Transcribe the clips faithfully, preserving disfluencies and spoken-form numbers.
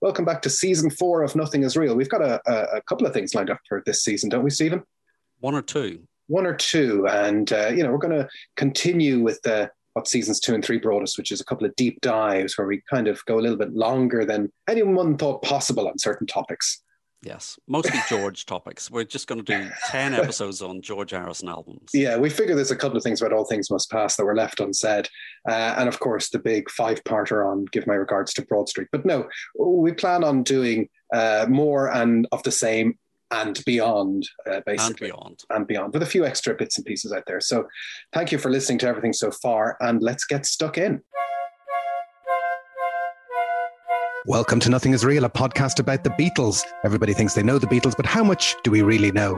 Welcome back to season four of Nothing Is Real. We've got a, a, a couple of things lined up for this season, don't we, Stephen? One or two. One or two. And, uh, you know, we're going to continue with the, what seasons two and three brought us, which is a couple of deep dives where we kind of go a little bit longer than anyone thought possible on certain topics. Yes, mostly George topics. We're just going to do ten episodes on George Harrison albums. Yeah, we figure there's a couple of things about All Things Must Pass that were left unsaid. Uh, and of course, the big five-parter on Give My Regards to Broad Street. But no, we plan on doing uh, more and of the same and beyond, uh, basically. And beyond. And beyond, with a few extra bits and pieces out there. So thank you for listening to everything so far, and let's get stuck in. Welcome to Nothing Is Real, a podcast about the Beatles. Everybody thinks they know the Beatles, but how much do we really know?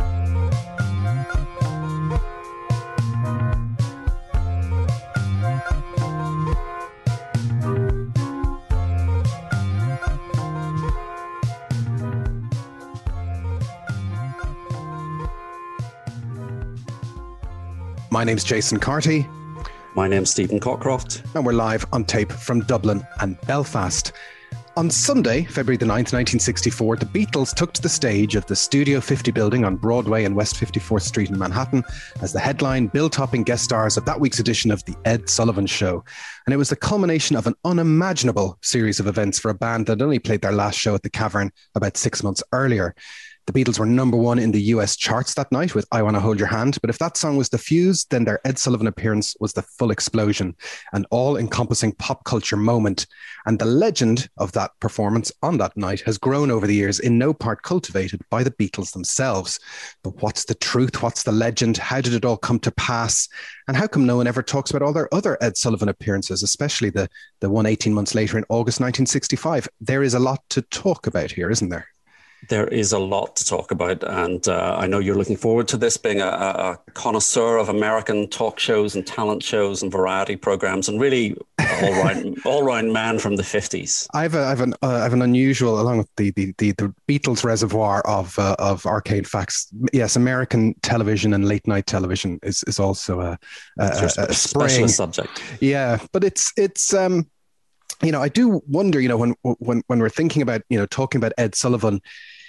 My name's Jason Carty. My name's Stephen Cockcroft. And we're live on tape from Dublin and Belfast. On Sunday, February the ninth, nineteen sixty-four, the Beatles took to the stage of the Studio fifty building on Broadway and West fifty-fourth Street in Manhattan as the headline, bill-topping guest stars of that week's edition of The Ed Sullivan Show. And it was the culmination of an unimaginable series of events for a band that only played their last show at the Cavern about six months earlier. The Beatles were number one in the U S charts that night with I Wanna Hold Your Hand, but if that song was the fuse, then their Ed Sullivan appearance was the full explosion, an all-encompassing pop culture moment. And the legend of that performance on that night has grown over the years, in no part cultivated by the Beatles themselves. But what's the truth? What's the legend? How did it all come to pass? And how come no one ever talks about all their other Ed Sullivan appearances, especially the, the one eighteen months later in August nineteen sixty-five? There is a lot to talk about here, isn't there? There is a lot to talk about, and uh, I know you're looking forward to this, being a, a connoisseur of American talk shows and talent shows and variety programs, and really all-round all-round man from the fifties. I have, a, I, have an, uh, I have an unusual, along with the the, the, the Beatles reservoir of uh, of arcade facts. Yes, American television and late night television is is also a, a, a, a specialist subject. Yeah, but it's it's. Um, You know, I do wonder, you know, when when when we're thinking about, you know, talking about Ed Sullivan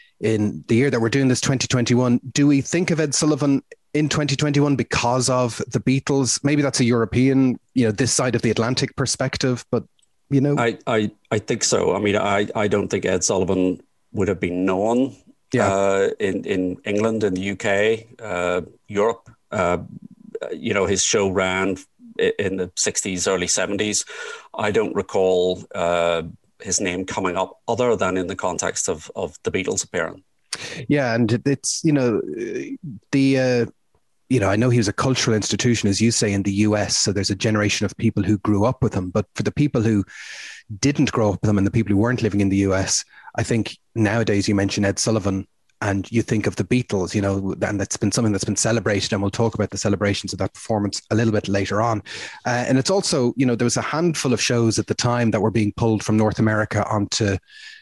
in the year that we're doing this, twenty twenty-one, do we think of Ed Sullivan in twenty twenty-one because of the Beatles? Maybe that's a European, you know, this side of the Atlantic perspective, but, you know. I, I, I think so. I mean, I, I don't think Ed Sullivan would have been known yeah. uh, in, in England, in the U K, uh, Europe. Uh, you know, his show ran in the sixties, early seventies. I don't recall uh, his name coming up other than in the context of, of the Beatles appearing. Yeah, and it's, you know, the, uh, you know, I know he was a cultural institution, as you say, in the U S, so there's a generation of people who grew up with him. But for the people who didn't grow up with him and the people who weren't living in the U S, I think nowadays you mention Ed Sullivan and you think of the Beatles, you know, and that's been something that's been celebrated, and we'll talk about the celebrations of that performance a little bit later on. Uh, and it's also, you know, there was a handful of shows at the time that were being pulled from North America onto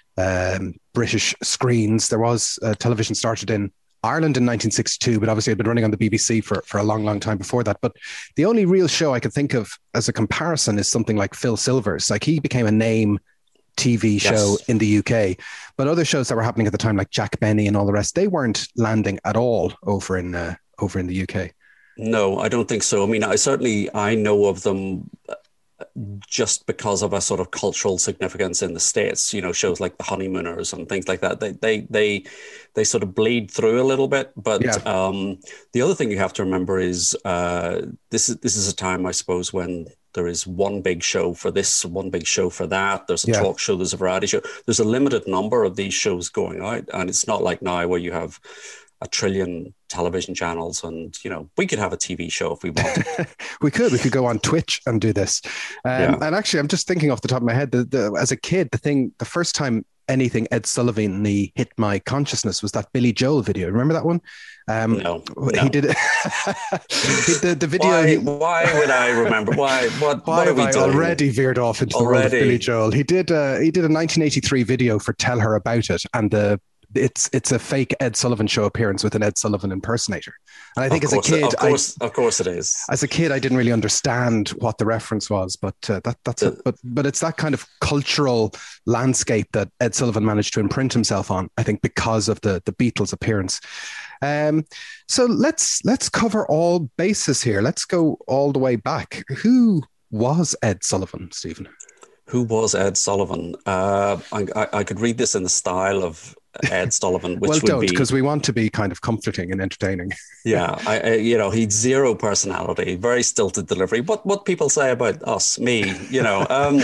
um, British screens. There was uh, television started in Ireland in nineteen sixty-two, but obviously it had been running on the B B C for, for a long, long time before that. But the only real show I could think of as a comparison is something like Phil Silvers. Like, he became a name T V show yes. in the U K, but other shows that were happening at the time, like Jack Benny and all the rest, they weren't landing at all over in uh, over in the U K. No, I don't think so. I mean, I certainly I know of them just because of a sort of cultural significance in the States. You know, shows like The Honeymooners and things like that. They they they they sort of bleed through a little bit. But yeah. um, the other thing you have to remember is uh, this is this is a time, I suppose, when there is one big show for this, one big show for that. There's a yeah. talk show, there's a variety show. There's a limited number of these shows going out. And it's not like now where you have a trillion television channels and, you know, we could have a T V show if we wanted. we could. We could go on Twitch and do this. Um, yeah. And actually, I'm just thinking off the top of my head, the, the, as a kid, the thing, the first time anything Ed Sullivan hit my consciousness was that Billy Joel video. Remember that one? Um, no, no. He did he, the, the video. Why, he, why would I remember? Why? What? Why what are we have I doing? already veered off into already? the world of Billy Joel? He did. Uh, he did a nineteen eighty-three video for "Tell Her About It," and the it's it's a fake Ed Sullivan Show appearance with an Ed Sullivan impersonator. And I think Of as a course, kid, of course, I, of course, it is. as a kid, I didn't really understand what the reference was, but uh, that that's a, The- but but it's that kind of cultural landscape that Ed Sullivan managed to imprint himself on. I think because of the the Beatles appearance. Um, so let's let's cover all bases here. Let's go all the way back. Who was Ed Sullivan, Stephen? Who was Ed Sullivan? Uh, I, I, I could read this in the style of Ed Sullivan, which Well, would don't, be because we want to be kind of comforting and entertaining. yeah, I, I you know he'd zero personality, very stilted delivery. What what people say about us, me, you know. Um,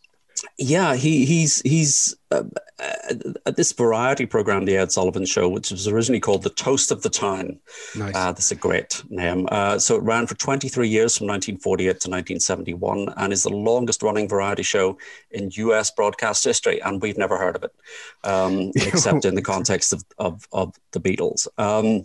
yeah, he he's he's uh, uh, this variety program, the Ed Sullivan Show, which was originally called The Toast of the Town. Nice. Uh, that's a great name. Uh, so it ran for twenty-three years, from nineteen forty-eight to nineteen seventy-one, and is the longest running variety show in U S broadcast history. And we've never heard of it, um, except in the context of of, of the Beatles. Um,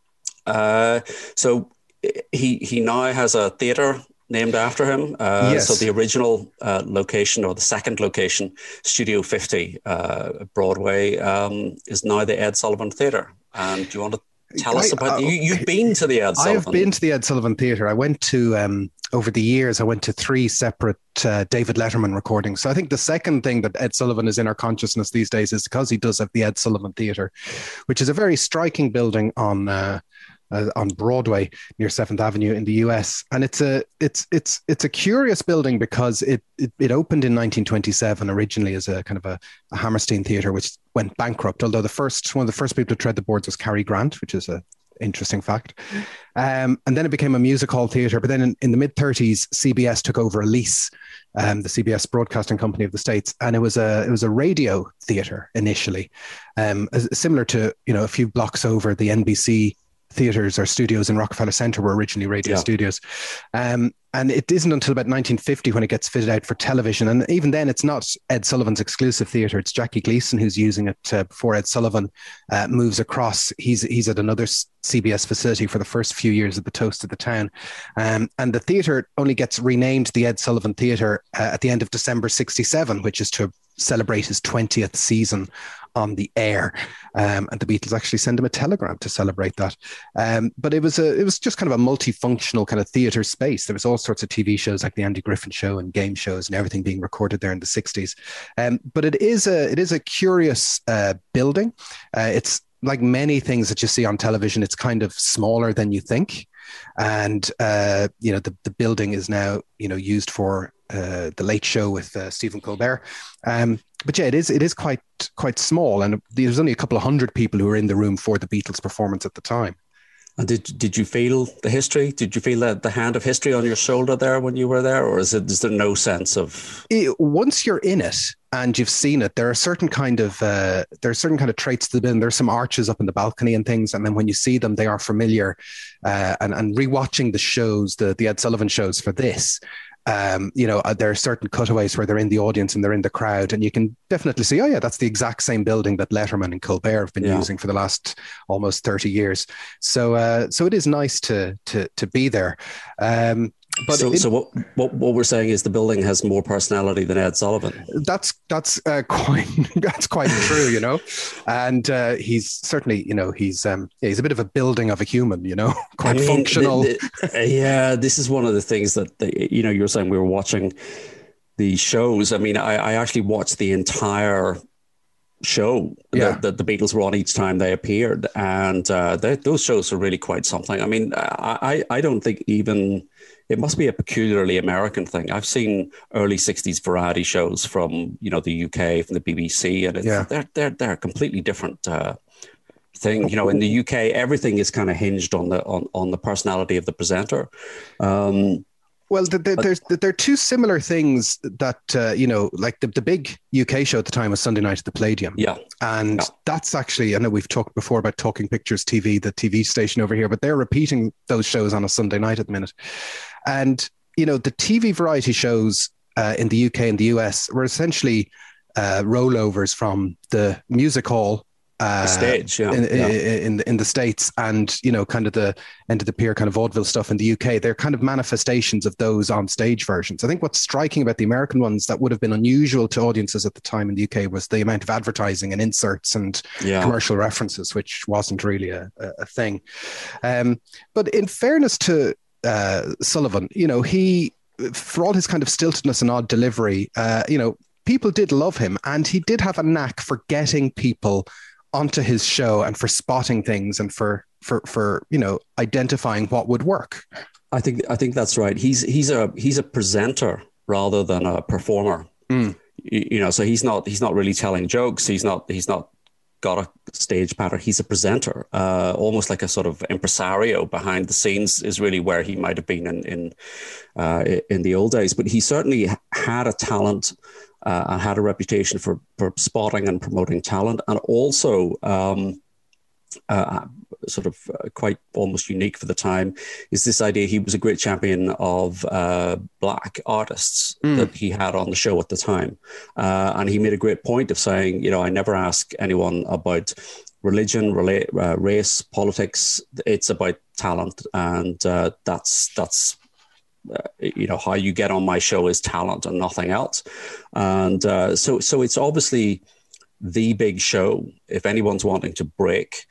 uh, so he he now has a theatre named after him. Uh, Yes. So the original uh, location, or the second location, Studio fifty, uh, Broadway, um, is now the Ed Sullivan Theatre. And do you want to tell us I- about, uh, you, you've been to the Ed I Sullivan. have been to the Ed Sullivan Theatre. I went to, um, over the years, I went to three separate uh, David Letterman recordings. So I think the second thing that Ed Sullivan is in our consciousness these days is because he does have the Ed Sullivan Theatre, which is a very striking building on uh, uh, on Broadway near seventh Avenue in the U S. And it's a it's it's it's a curious building because it it, it opened in nineteen twenty-seven originally as a kind of a, a Hammerstein theatre, which went bankrupt. Although the first one of the first people to tread the boards was Cary Grant, which is a interesting fact. Um, and then it became a music hall theatre. But then in, in the mid thirties, C B S took over a lease, um, the C B S Broadcasting Company of the States, and it was a it was a radio theatre initially, um, as, similar to you know a few blocks over the N B C theatres or studios in Rockefeller Center were originally radio Yeah. studios. Um, and it isn't until about nineteen fifty when it gets fitted out for television. And even then, it's not Ed Sullivan's exclusive theatre. It's Jackie Gleason who's using it uh, before Ed Sullivan uh, moves across. He's he's at another C B S facility for the first few years of the Toast of the Town. Um, and the theatre only gets renamed the Ed Sullivan Theatre uh, at the end of December sixty-seven, which is to celebrate his twentieth season on the air. Um, and the Beatles actually send him a telegram to celebrate that. Um, but it was a it was just kind of a multifunctional kind of theatre space. There was all sorts of T V shows like the Andy Griffin Show and game shows and everything being recorded there in the sixties. Um, but it is a it is a curious uh, building. Uh, it's like many things that you see on television. It's kind of smaller than you think, and uh, you know the the building is now you know used for uh, the Late Show with uh, Stephen Colbert. Um, but yeah, it is it is quite quite small, and there's only a couple of hundred people who were in the room for the Beatles performance at the time. And did did you feel the history? Did you feel that the hand of history on your shoulder there when you were there, or is it is there no sense of? It, once you're in it and you've seen it, there are certain kind of uh, there are certain kind of traits to the building. There's some arches up in the balcony and things, and then when you see them, they are familiar. Uh, and and rewatching the shows, the the Ed Sullivan shows for this. Um, you know, uh, there are certain cutaways where they're in the audience and they're in the crowd, and you can definitely see, oh yeah, that's the exact same building that Letterman and Colbert have been Yeah. using for the last almost thirty years. So, uh, so it is nice to to to be there. Um, but so it- so what, what what we're saying is the building has more personality than Ed Sullivan. that's that's uh, quite that's quite true, you know. And uh, he's certainly, you know, he's um, yeah, he's a bit of a building of a human, you know, quite I mean, functional. the- the- yeah, this is one of the things that the, you know you were saying we were watching the shows. I mean, I, I actually watched the entire show Yeah. that, that the Beatles were on each time they appeared, and uh, they, those shows are really quite something. I mean, I I don't think even. It must be a peculiarly American thing. I've seen early sixties variety shows from, you know, the U K, from the B B C, and it's, Yeah. they're they're they're a completely different uh, thing. You know, in the U K, everything is kind of hinged on the on, on the personality of the presenter. Um, Well, the, the, there's there are two similar things that uh, you know, like the, the big U K show at the time was Sunday Night at the Palladium, yeah, and Yeah. that's actually, I know we've talked before about Talking Pictures T V, the T V station over here, but they're repeating those shows on a Sunday night at the minute, and you know the T V variety shows uh, in the U K and the U S were essentially uh, rollovers from the music hall Uh, the stage, yeah, in, yeah. in, in, in the States, and, you know, kind of the end of the pier kind of vaudeville stuff in the U K, they're kind of manifestations of those on stage versions. I think what's striking about the American ones that would have been unusual to audiences at the time in the U K was the amount of advertising and inserts and yeah. commercial references, which wasn't really a, a, a thing. Um, but in fairness to uh, Sullivan, you know, he, for all his kind of stiltedness and odd delivery, uh, you know, people did love him, and he did have a knack for getting people onto his show and for spotting things and for for for you know identifying what would work. I think I think that's right. He's he's a he's a presenter rather than a performer. Mm. You, you know, so he's not he's not really telling jokes. He's not he's not got a stage pattern. He's a presenter, uh, almost like a sort of impresario behind the scenes is really where he might have been in in uh, in the old days. But he certainly had a talent. Uh, and had a reputation for, for spotting and promoting talent, and also um, uh, sort of uh, quite almost unique for the time is this idea. He was a great champion of uh, Black artists mm. that he had on the show at the time. Uh, and he made a great point of saying, you know, I never ask anyone about religion, rela- uh, race, politics. It's about talent. And uh, that's that's Uh, you know, how you get on my show is talent and nothing else. And uh, so so it's obviously the big show. If anyone's wanting to break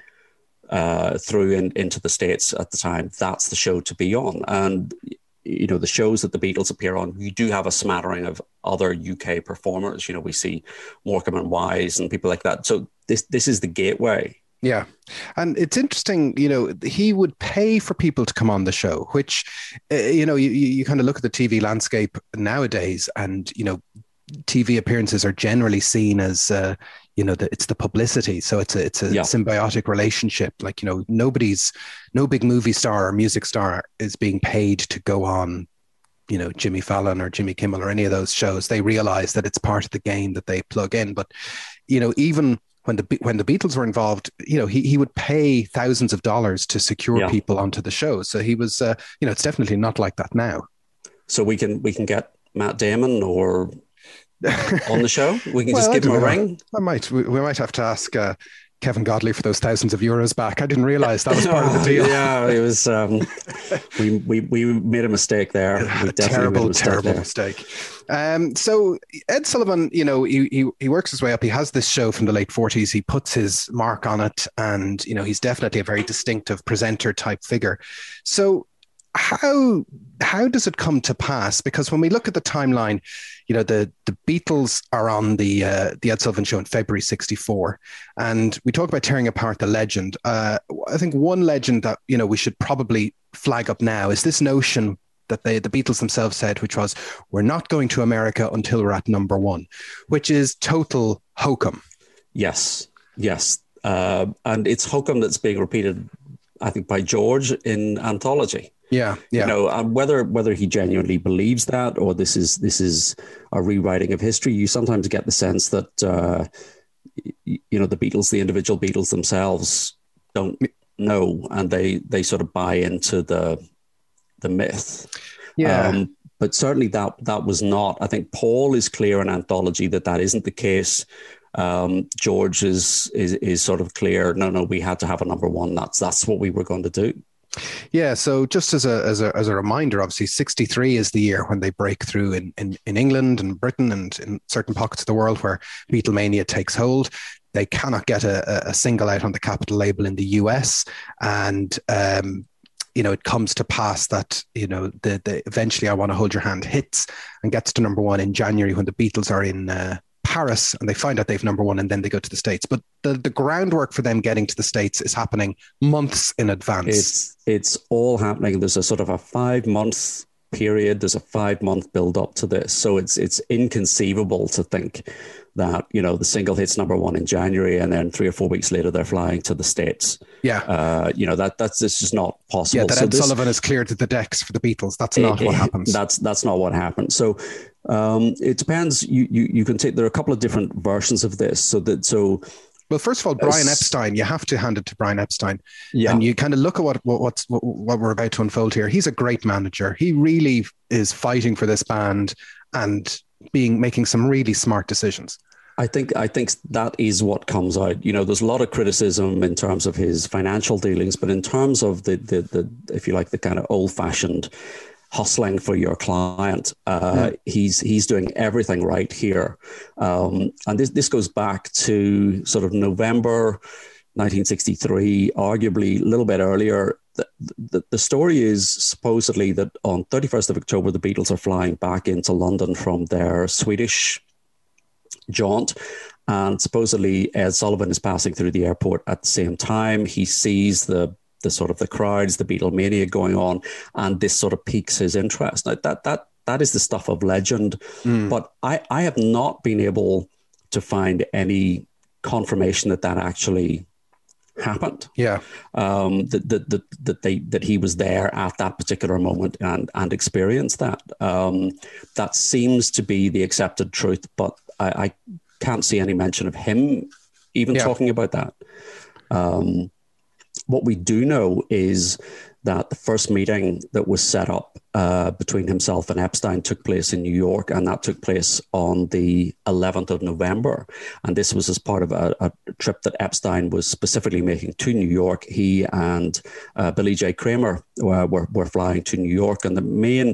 uh, through in, into the States at the time, that's the show to be on. And, you know, the shows that the Beatles appear on, you do have a smattering of other U K performers. You know, we see Morecambe and Wise and people like that. So this this is the gateway. Yeah. And it's interesting, you know, he would pay for people to come on the show, which, uh, you know, you, you kind of look at the T V landscape nowadays and, you know, T V appearances are generally seen as, uh, you know, the, it's the publicity. So it's a, it's a yeah. symbiotic relationship. Like, you know, nobody's, no big movie star or music star is being paid to go on, you know, Jimmy Fallon or Jimmy Kimmel or any of those shows. They realize that it's part of the game that they plug in. But, you know, even when the when the Beatles were involved, you know, he he would pay thousands of dollars to secure yeah. people onto the show. So he was, uh, you know, it's definitely not like that now. So we can we can get Matt Damon or on the show. We can well, just give him a know. ring. I might. We, we might have to ask uh, Kevin Godley for those thousands of euros back. I didn't realize that was part of the deal. Yeah, it was. Um, we we we made a mistake there. We a terrible, made a mistake terrible there. mistake. Um, so Ed Sullivan, you know, he, he he works his way up. He has this show from the late forties. He puts his mark on it, and you know, he's definitely a very distinctive presenter type figure. So how how does it come to pass? Because when we look at the timeline, you know, the the Beatles are on the uh, the Ed Sullivan Show in February sixty-four, and we talk about tearing apart the legend. Uh, I think one legend that, you know, we should probably flag up now is this notion that they the Beatles themselves said, which was, "We're not going to America until we're at number one," which is total hokum. Yes, yes, uh, and it's hokum that's being repeated, I think, by George in Anthology. Yeah, yeah. You know, and whether whether he genuinely believes that or this is this is a rewriting of history, you sometimes get the sense that uh, you know, the Beatles, the individual Beatles themselves, don't know, and they they sort of buy into the the myth. Yeah. Um, but certainly that that was not. I think Paul is clear in Anthology that that isn't the case. Um, George is is is sort of clear. No, no, we had to have a number one. That's that's what we were going to do. Yeah, so just as a as a as a reminder, obviously sixty-three is the year when they break through in, in, in England and Britain and in certain pockets of the world where Beatlemania takes hold. They cannot get a, a single out on the Capitol label in the U S, and um, you know, it comes to pass that, you know, the the eventually I Want to Hold Your Hand hits and gets to number one in January when the Beatles are in uh, Paris, and they find out they've number one, and then they go to the States. But the, the groundwork for them getting to the States is happening months in advance. It's it's all happening. There's a sort of a five month period. There's a five month build up to this. So it's it's inconceivable to think that, you know, the single hits number one in January, and then three or four weeks later they're flying to the States. Yeah, uh, you know, that that's it's just not possible. Yeah, that so Ed this, Sullivan has cleared the decks for the Beatles. That's not it, what happens. That's that's not what happened. So. Um, it depends. You, you you can take. There are a couple of different versions of this. So that so. Well, first of all, Brian uh, Epstein. You have to hand it to Brian Epstein. Yeah. And you kind of look at what what what's, what what we're about to unfold here. He's a great manager. He really is fighting for this band and being making some really smart decisions. I think I think that is what comes out. You know, there's a lot of criticism in terms of his financial dealings, but in terms of the the, the if you like, the kind of old fashioned hustling for your client, uh, mm. he's he's doing everything right here. Um, and this this goes back to sort of November nineteen sixty-three, arguably a little bit earlier. The, the, the story is supposedly that on thirty-first of October, the Beatles are flying back into London from their Swedish jaunt, and supposedly Ed Sullivan is passing through the airport at the same time. He sees the the sort of the crowds, the Beatlemania going on, and this sort of piques his interest. Now, that that that is the stuff of legend, mm. but I, I have not been able to find any confirmation that that actually happened. Yeah, um, that that that that they that he was there at that particular moment and and experienced that. Um, that seems to be the accepted truth, but I, I can't see any mention of him even yeah. talking about that. Um, what we do know is that the first meeting that was set up uh, between himself and Epstein took place in New York, and that took place on the eleventh of November. And this was as part of a, a trip that Epstein was specifically making to New York. He and uh, Billy J. Kramer uh, were, were flying to New York, and the main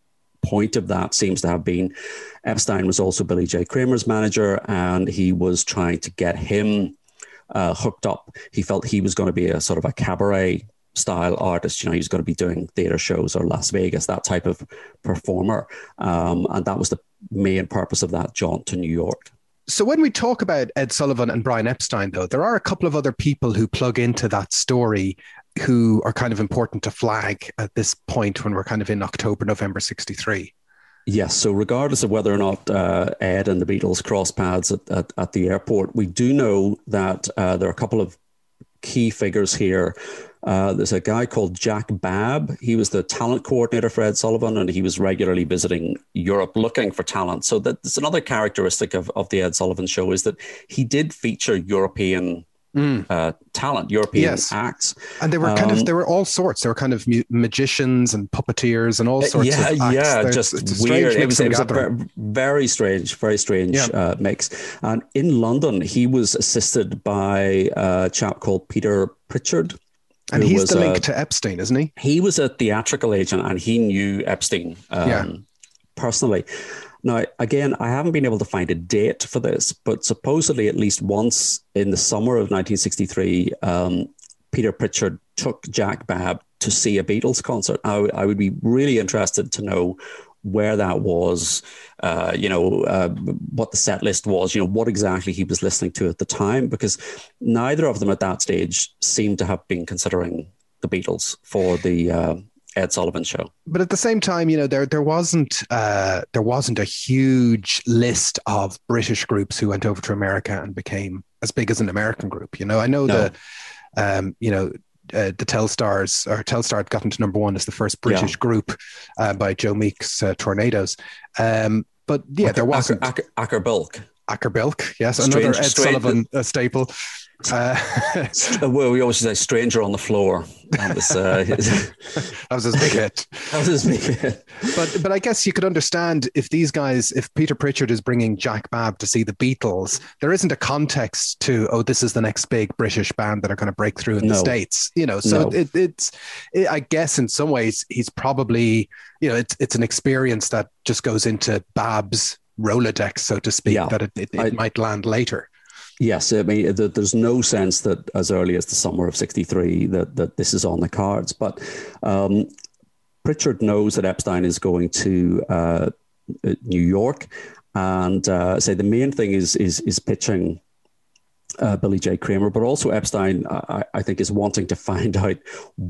point of that seems to have been Epstein was also Billy J. Kramer's manager, and he was trying to get him uh, hooked up. He felt he was going to be a sort of a cabaret style artist. You know, he was going to be doing theater shows or Las Vegas, that type of performer. Um, and that was the main purpose of that jaunt to New York. So when we talk about Ed Sullivan and Brian Epstein, though, there are a couple of other people who plug into that story who are kind of important to flag at this point when we're kind of in October, November sixty-three. Yes. So regardless of whether or not uh, Ed and the Beatles cross paths at, at, at the airport, we do know that uh, there are a couple of key figures here. Uh, there's a guy called Jack Babb. He was the talent coordinator for Ed Sullivan, and he was regularly visiting Europe looking for talent. So that's another characteristic of, of the Ed Sullivan Show, is that he did feature European mm. uh, talent, European yes. acts. And they were kind um, of, they were all sorts. They were kind of mu- magicians and puppeteers and all sorts yeah, of acts. Yeah, There's, just weird. It was, it was a very, very strange, very strange yeah. uh, mix. And in London, he was assisted by a chap called Peter Pritchard. And he's was, the link uh, to Epstein, isn't he? He was a theatrical agent, and he knew Epstein um, yeah. personally. Now, again, I haven't been able to find a date for this, but supposedly at least once in the summer of nineteen sixty-three, um, Peter Pritchard took Jack Babb to see a Beatles concert. I, w- I would be really interested to know where that was, uh, you know, uh, what the set list was, you know, what exactly he was listening to at the time, because neither of them at that stage seemed to have been considering the Beatles for the uh, Ed Sullivan Show. But at the same time, you know, there there wasn't uh, there wasn't a huge list of British groups who went over to America and became as big as an American group. You know, I know no. the, um, you know, Uh, the Telstars, or Telstar got into number one as the first British yeah. group uh, by Joe Meek's uh, Tornadoes. Um, but yeah, Acker, there wasn't. Acker, Acker Bilk. Acker Bilk, yes, strange, another Ed strange, Sullivan uh, staple. Uh, well, we always say Stranger on the Floor. That was, uh, that was his big hit. That was his big hit. But, but I guess you could understand if these guys, if Peter Pritchard is bringing Jack Babb to see the Beatles, there isn't a context to, oh, this is the next big British band that are going to break through in no. the States. You know, so no. it, it's, it, I guess in some ways he's probably, you know, it's it's an experience that just goes into Babb's Rolodex, so to speak, yeah. that it, it, it I, might land later. Yes, I mean, there's no sense that as early as the summer of sixty-three that, that this is on the cards. But um, Pritchard knows that Epstein is going to uh, New York, and uh, say the main thing is is is pitching uh, Billy J. Kramer, but also Epstein, I, I think, is wanting to find out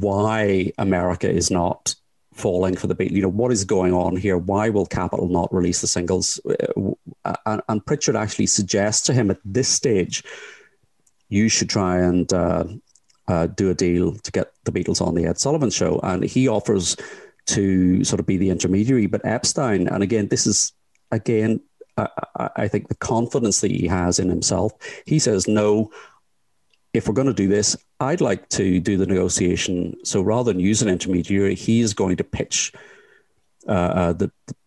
why America is not falling for the Beatles. You know, what is going on here? Why will Capitol not release the singles? Uh, and, and Pritchard actually suggests to him at this stage, you should try and uh, uh, do a deal to get the Beatles on the Ed Sullivan Show. And he offers to sort of be the intermediary. But Epstein, and again, this is, again, uh, I think the confidence that he has in himself, he says, no, if we're going to do this, I'd like to do the negotiation. So rather than use an intermediary, he is going to pitch uh, uh, the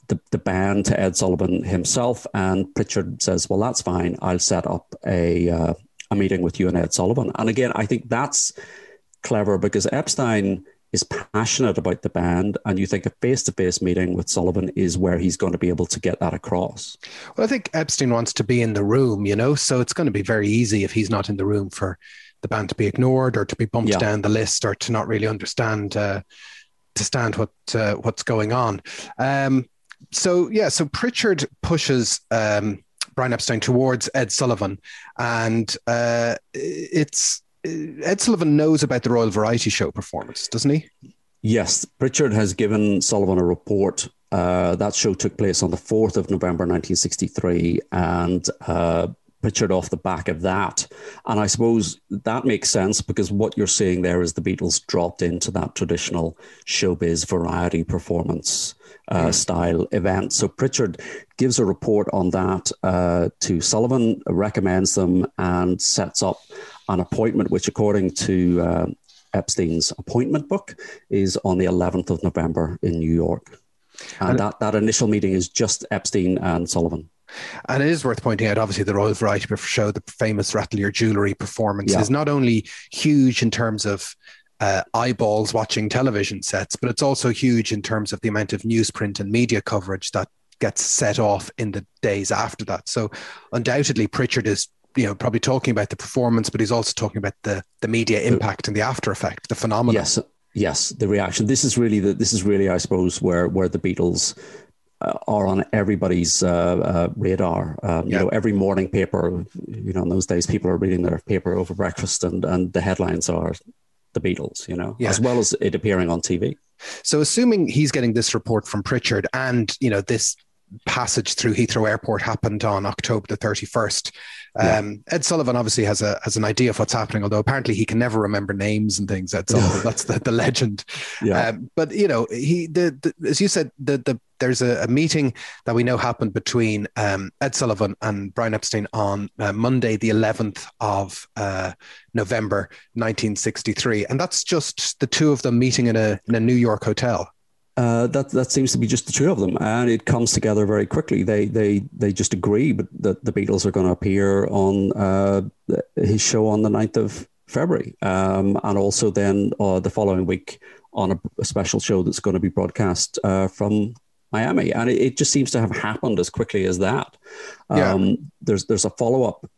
the, the band to Ed Sullivan himself, and Pritchard says, well, that's fine. I'll set up a, uh, a meeting with you and Ed Sullivan. And again, I think that's clever because Epstein is passionate about the band, and you think a face-to-face meeting with Sullivan is where he's going to be able to get that across. Well, I think Epstein wants to be in the room, you know, so it's going to be very easy if he's not in the room for the band to be ignored or to be bumped yeah. down the list or to not really understand uh, to stand what uh, what's going on. Um, so yeah, so Pritchard pushes um, Brian Epstein towards Ed Sullivan, and uh, it's Ed Sullivan knows about the Royal Variety Show performance, doesn't he? Yes, Pritchard has given Sullivan a report. Uh, that show took place on the fourth of November, nineteen sixty-three, and uh, Pritchard off the back of that. And I suppose that makes sense because what you're seeing there is the Beatles dropped into that traditional showbiz variety performance uh, mm. style event. So Pritchard gives a report on that uh, to Sullivan, recommends them, and sets up an appointment, which according to uh, Epstein's appointment book is on the eleventh of November in New York. And, and that, that initial meeting is just Epstein and Sullivan. And it is worth pointing out, obviously, the Royal Variety Show, the famous Rattle Your Jewellery performance, yeah. is not only huge in terms of uh, eyeballs watching television sets, but it's also huge in terms of the amount of newsprint and media coverage that gets set off in the days after that. So undoubtedly, Pritchard is you know, probably talking about the performance, but he's also talking about the the media impact and the after effect, the phenomenon. Yes, yes, the reaction. This is really the this is really, I suppose, where where the Beatles uh, are on everybody's uh, uh, radar. Um, yeah. You know, every morning paper. You know, in those days, people are reading their paper over breakfast, and and the headlines are the Beatles. You know, yeah. as well as it appearing on T V. So, assuming he's getting this report from Pritchard, and you know this passage through Heathrow Airport happened on October the thirty-first. Yeah. Um, Ed Sullivan obviously has a has an idea of what's happening, although apparently he can never remember names and things. Ed Sullivan, that's the, the legend. Yeah. Um, but you know, he the, the as you said, the the there's a, a meeting that we know happened between um, Ed Sullivan and Brian Epstein on uh, Monday, the eleventh of uh, November, nineteen sixty-three, and that's just the two of them meeting in a in a New York hotel. Uh, that that seems to be just the two of them, and it comes together very quickly. They they they just agree that the Beatles are going to appear on uh, his show on the ninth of February, um, and also then uh, the following week on a, a special show that's going to be broadcast uh, from Miami. And it, it just seems to have happened as quickly as that. Um, yeah. There's there's a follow up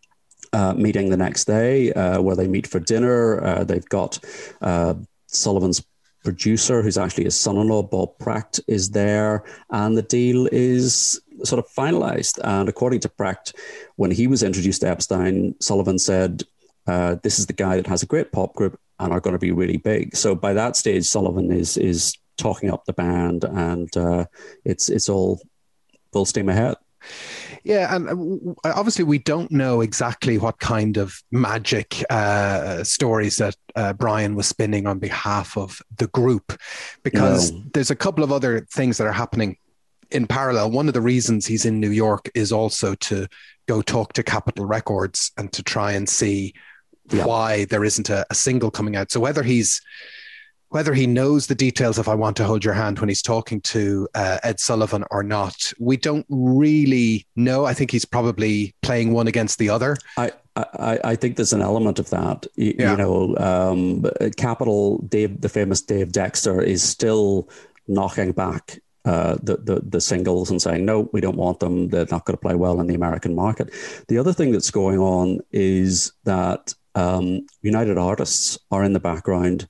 uh, meeting the next day uh, where they meet for dinner. Uh, they've got uh, Sullivan's producer, who's actually his son-in-law, Bob Pratt, is there, and the deal is sort of finalized. And according to Pratt, when he was introduced to Epstein, Sullivan said, uh, this is the guy that has a great pop group and are going to be really big. So by that stage, Sullivan is is talking up the band, and uh, it's it's all full steam ahead. Yeah, and obviously we don't know exactly what kind of magic uh, stories that uh, Brian was spinning on behalf of the group, because no. there's a couple of other things that are happening in parallel. One of the reasons he's in New York is also to go talk to Capitol Records and to try and see yeah. why there isn't a, a single coming out. So whether he's Whether he knows the details of I Want to Hold Your Hand when he's talking to uh, Ed Sullivan or not, we don't really know. I think he's probably playing one against the other. I, I, I think there's an element of that. You, yeah. you know, um, Capitol, Dave, the famous Dave Dexter, is still knocking back uh, the, the, the singles and saying, no, we don't want them. They're not going to play well in the American market. The other thing that's going on is that um, United Artists are in the background,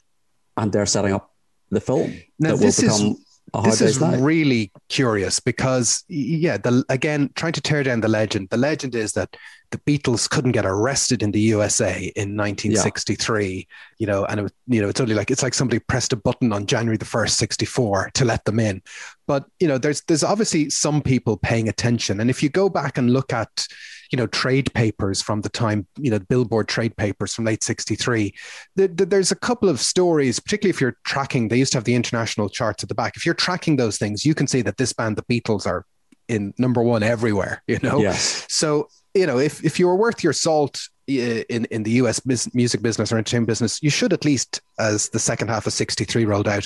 and they're setting up the film now, that will this become is, a Hard This Day's is Night. Really curious because, yeah, the, again, trying to tear down the legend. The legend is that the Beatles couldn't get arrested in the U S A in nineteen sixty-three, yeah. you know, and it was, you know, it's only like, it's like somebody pressed a button on January the first, sixty-four to let them in. But, you know, there's, there's obviously some people paying attention. And if you go back and look at, you know, trade papers from the time, you know, Billboard trade papers from late sixty-three, the, the, there's a couple of stories, particularly if you're tracking, they used to have the international charts at the back. If you're tracking those things, you can see that this band, the Beatles, are in number one everywhere, you know? Yes. So, you know, if, if you were worth your salt in, in the U S music business or entertainment business, you should at least, as the second half of sixty-three rolled out,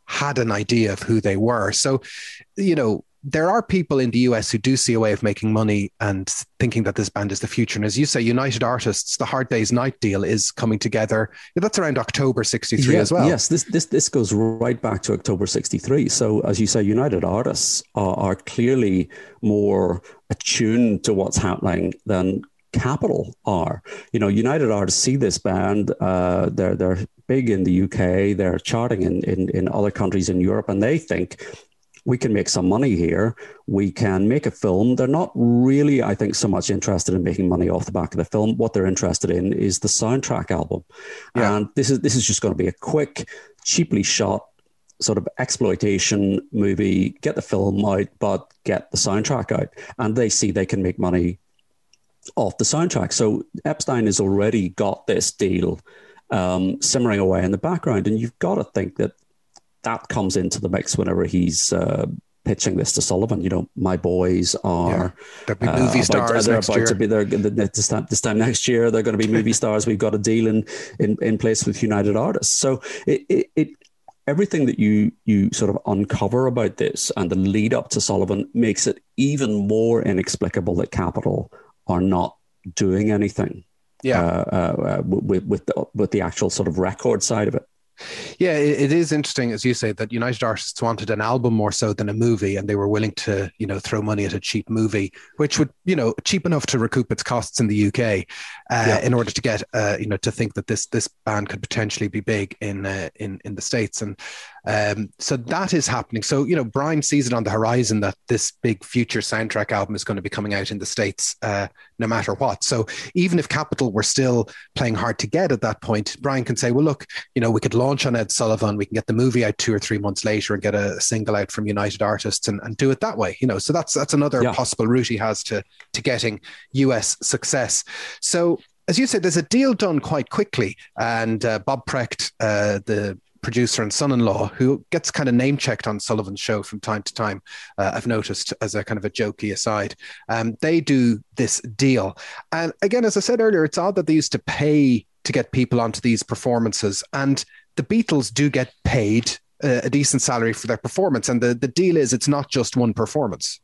had an idea of who they were. So, you know, there are people in the U S who do see a way of making money and thinking that this band is the future. And as you say, United Artists, the Hard Day's Night deal is coming together. That's around October sixty-three yeah, as well. Yes, this, this this goes right back to October sixty-three. So as you say, United Artists are, are clearly more attuned to what's happening than Capitol are. You know, United Artists see this band, uh, they're, they're big in the U K, they're charting in, in, in other countries in Europe, and they think, we can make some money here. We can make a film. They're not really, I think, so much interested in making money off the back of the film. What they're interested in is the soundtrack album. Yeah. And this is this is just going to be a quick, cheaply shot sort of exploitation movie. Get the film out, but get the soundtrack out. And they see they can make money off the soundtrack. So Epstein has already got this deal um, simmering away in the background. And you've got to think that that comes into the mix whenever he's uh, pitching this to Sullivan. You know, my boys are yeah. They'll be movie uh, stars about, they're next about year. To be there this time, this time next year. They're going to be movie stars. We've got a deal in in, in place with United Artists. So it, it, it everything that you you sort of uncover about this and the lead up to Sullivan makes it even more inexplicable that Capitol are not doing anything. Yeah, uh, uh, with with the, with the actual sort of record side of it. Yeah, it is interesting, as you say, that United Artists wanted an album more so than a movie, and they were willing to, you know, throw money at a cheap movie, which would, you know, cheap enough to recoup its costs in the U K, uh, yeah. in order to get, uh, you know, to think that this this band could potentially be big in uh, in in the States, and um, so that is happening. So, you know, Brian sees it on the horizon that this big future soundtrack album is going to be coming out in the States, uh, no matter what. So even if Capitol were still playing hard to get at that point, Brian can say, well, look, you know, we could launch on Ed Sullivan, we can get the movie out two or three months later and get a single out from United Artists and, and do it that way. You know, so that's that's another yeah. possible route he has to to getting U S success. So as you said, there's a deal done quite quickly, and uh, Bob Precht, uh, the producer and son-in-law, who gets kind of name-checked on Sullivan's show from time to time, uh, I've noticed, as a kind of a jokey aside. Um, they do this deal. And again, as I said earlier, it's odd that they used to pay to get people onto these performances. And the Beatles do get paid uh, a decent salary for their performance. And the, the deal is it's not just one performance.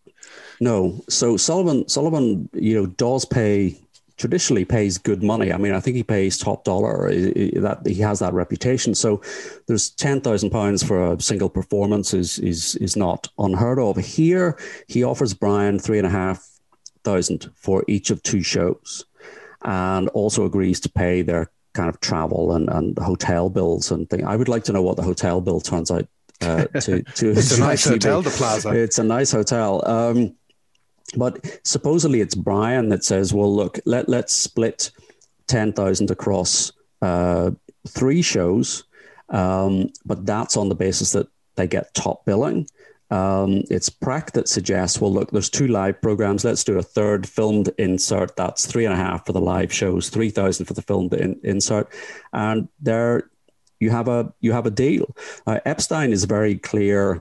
No. So Sullivan, Sullivan, you know, does pay... traditionally pays good money. I mean, I think he pays top dollar. That he has that reputation. So there's ten thousand pounds for a single performance is is is not unheard of. Here, he offers Brian three and a half thousand for each of two shows, and also agrees to pay their kind of travel and, and hotel bills and things. I would like to know what the hotel bill turns out uh, to. to it's a nice hotel, be. The Plaza. It's a nice hotel. Um, But supposedly it's Brian that says, well, look, let, let's split ten thousand across uh, three shows. Um, but that's on the basis that they get top billing. Um, it's Precht that suggests, well, look, there's two live programs. Let's do a third filmed insert. That's three and a half for the live shows, three thousand for the filmed in, insert. And there you have a, you have a deal. Uh, Epstein is very clear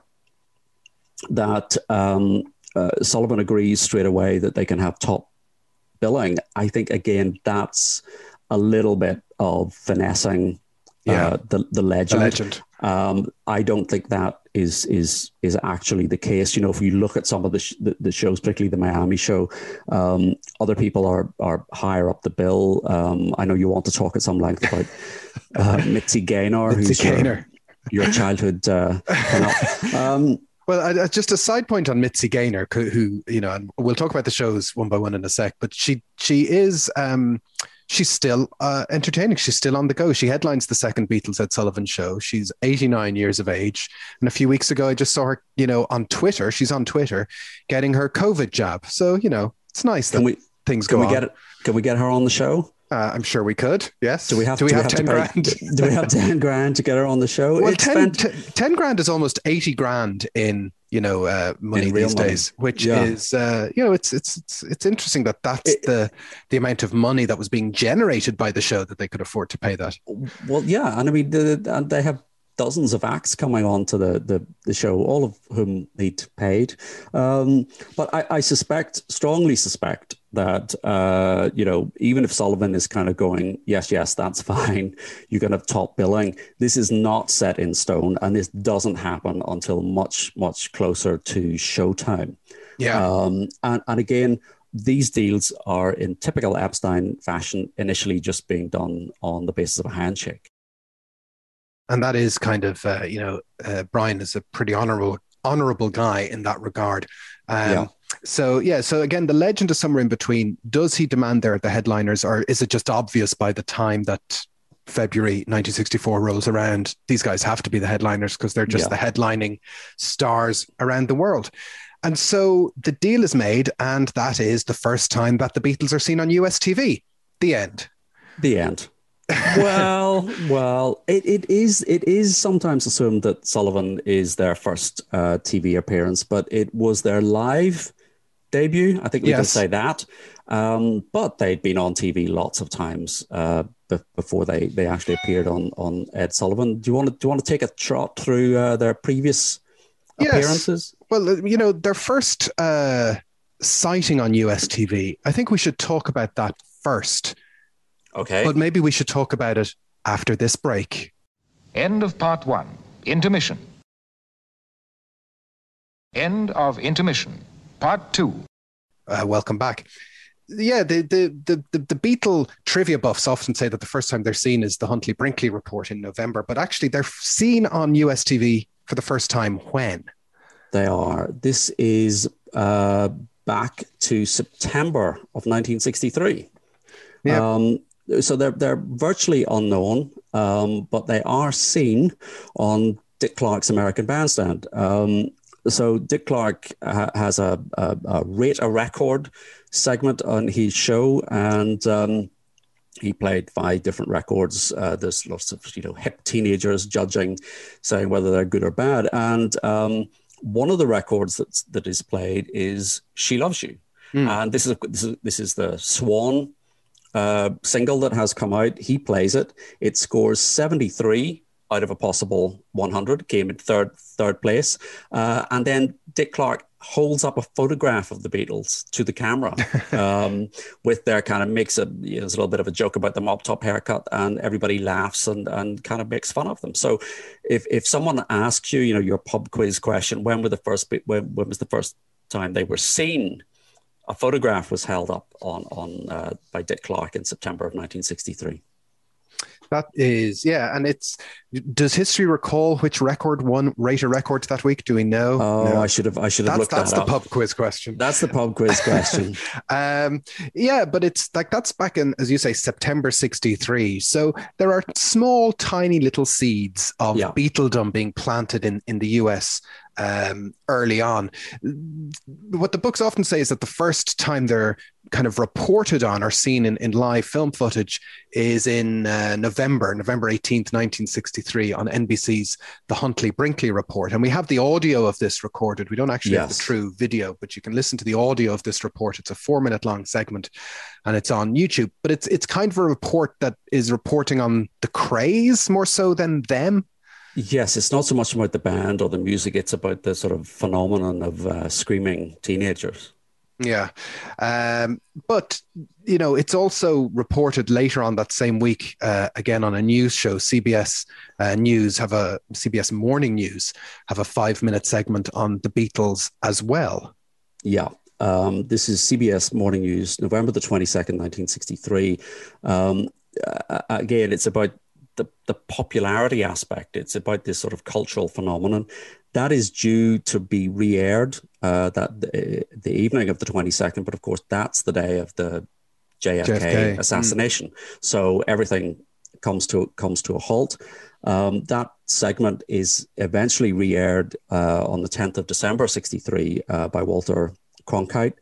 that, um, Uh, Sullivan agrees straight away that they can have top billing. I think, again, that's a little bit of finessing yeah. uh, the, the legend. The legend. Um, I don't think that is is is actually the case. You know, if you look at some of the sh- the, the shows, particularly the Miami show, um, other people are are higher up the bill. Um, I know you want to talk at some length about uh, Mitzi Gaynor, Mitzi who's Gaynor. Your, your childhood. Uh, um, Well, uh, just a side point on Mitzi Gaynor, who, who, you know, and we'll talk about the shows one by one in a sec, but she she is, um, she's still uh, entertaining. She's still on the go. She headlines the second Beatles Ed Sullivan show. She's eighty-nine years of age. And a few weeks ago, I just saw her, you know, on Twitter. She's on Twitter getting her COVID jab. So, you know, it's nice that can we, things can go we on. Get it, can we get her on the show? Uh, I'm sure we could. Yes. Do we have, do we do have, we have ten pay, grand? Do we have ten grand to get her on the show? Well, it's ten, t- ten grand is almost eighty grand in, you know, uh, money in these money. days, which yeah. is, uh, you know, it's, it's, it's, it's interesting that that's it, the, the amount of money that was being generated by the show that they could afford to pay that. Well, yeah. And I mean, the, and they have dozens of acts coming on to the, the, the show, all of whom he'd paid. Um, but I, I suspect, strongly suspect, that, uh, you know, even if Sullivan is kind of going, yes, yes, that's fine, you can have top billing, this is not set in stone, and this doesn't happen until much, much closer to showtime. Yeah. Um, and, and again, these deals are in typical Epstein fashion, initially just being done on the basis of a handshake. And that is kind of, uh, you know, uh, Brian is a pretty honorable, honorable guy in that regard. Um, yeah. So, yeah, so again, the legend is somewhere in between. Does he demand they're the headliners, or is it just obvious by the time that February nineteen sixty-four rolls around, these guys have to be the headliners because they're just yeah. the headlining stars around the world? And so the deal is made, and that is the first time that the Beatles are seen on U S T V. The end. The end. well, well, it, it is it is sometimes assumed that Sullivan is their first uh, T V appearance, but it was their live debut. I think we yes. can say that. Um, but they'd been on T V lots of times uh, b- before they, they actually appeared on on Ed Sullivan. Do you want to do you want to take a trot through uh, their previous yes. appearances? Well, you know, their first uh, sighting on U S T V. I think we should talk about that first. Okay. But maybe we should talk about it after this break. End of part one. Intermission. End of intermission. Part two. Uh, welcome back. Yeah, the, the the the the Beatle trivia buffs often say that the first time they're seen is the Huntley Brinkley report in November, but actually they're seen on U S T V for the first time when? They are. This is uh, back to September of nineteen sixty-three. Yeah. Um, so they're they're virtually unknown, um, but they are seen on Dick Clark's American Bandstand. Um, so Dick Clark ha- has a, a, a rate a record segment on his show, and um, he played five different records. Uh, there's lots of you know hip teenagers judging, saying whether they're good or bad. And um, one of the records that's, that is played is "She Loves You," mm. and this is a, this is this is the Swan uh, single that has come out. He plays it. It scores seventy-three out of a possible one hundred. Came in third third place, uh, and then Dick Clark holds up a photograph of the Beatles to the camera um, with their kind of makes a, you know, there's a little bit of a joke about the mop top haircut, and everybody laughs and, and kind of makes fun of them. So if, if someone asks you, you know, your pub quiz question, when were the first, when, when was the first time they were seen? A photograph was held up on, on uh, by Dick Clark in September of nineteen sixty-three. That is, yeah. And it's, does history recall which record won Rate a Records that week? Do we know? Oh, no. I should have, I should have that's, looked that's that the up. pub quiz question. That's the pub quiz question. um, yeah, but it's like, that's back in, as you say, September sixty-three. So there are small, tiny little seeds of yeah. Beatledom being planted in, in the U S um, early on. What the books often say is that the first time they're kind of reported on or seen in, in live film footage is in uh, November, November eighteenth, nineteen sixty-three on N B C's The Huntley Brinkley Report. And we have the audio of this recorded. We don't actually yes. have the true video, but you can listen to the audio of this report. It's a four minute long segment and it's on YouTube, but it's, it's kind of a report that is reporting on the craze more so than them. Yes, it's not so much about the band or the music. It's about the sort of phenomenon of uh, screaming teenagers. Yeah. Um, but, you know, it's also reported later on that same week, uh, again on a news show, C B S uh, News have a, C B S Morning News have a five minute segment on the Beatles as well. Yeah. Um, this is C B S Morning News, November the twenty-second, nineteen sixty-three. Um, uh, again, it's about the, the popularity aspect. It's about this sort of cultural phenomenon that is due to be re-aired uh, that the, the evening of the twenty-second. But of course, that's the day of the J F K, J F K. assassination. Mm. So everything comes to comes to a halt. Um, that segment is eventually re-aired uh, on the tenth of December, sixty-three uh, by Walter Cronkite.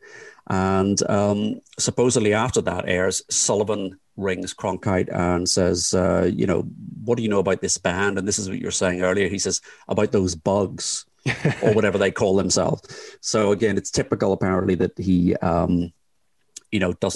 And um, supposedly after that airs, Sullivan rings Cronkite and says, uh, you know, what do you know about this band? And this is what you were saying earlier. He says, about those bugs or whatever they call themselves. So again, it's typical apparently that he, um, you know, doesn't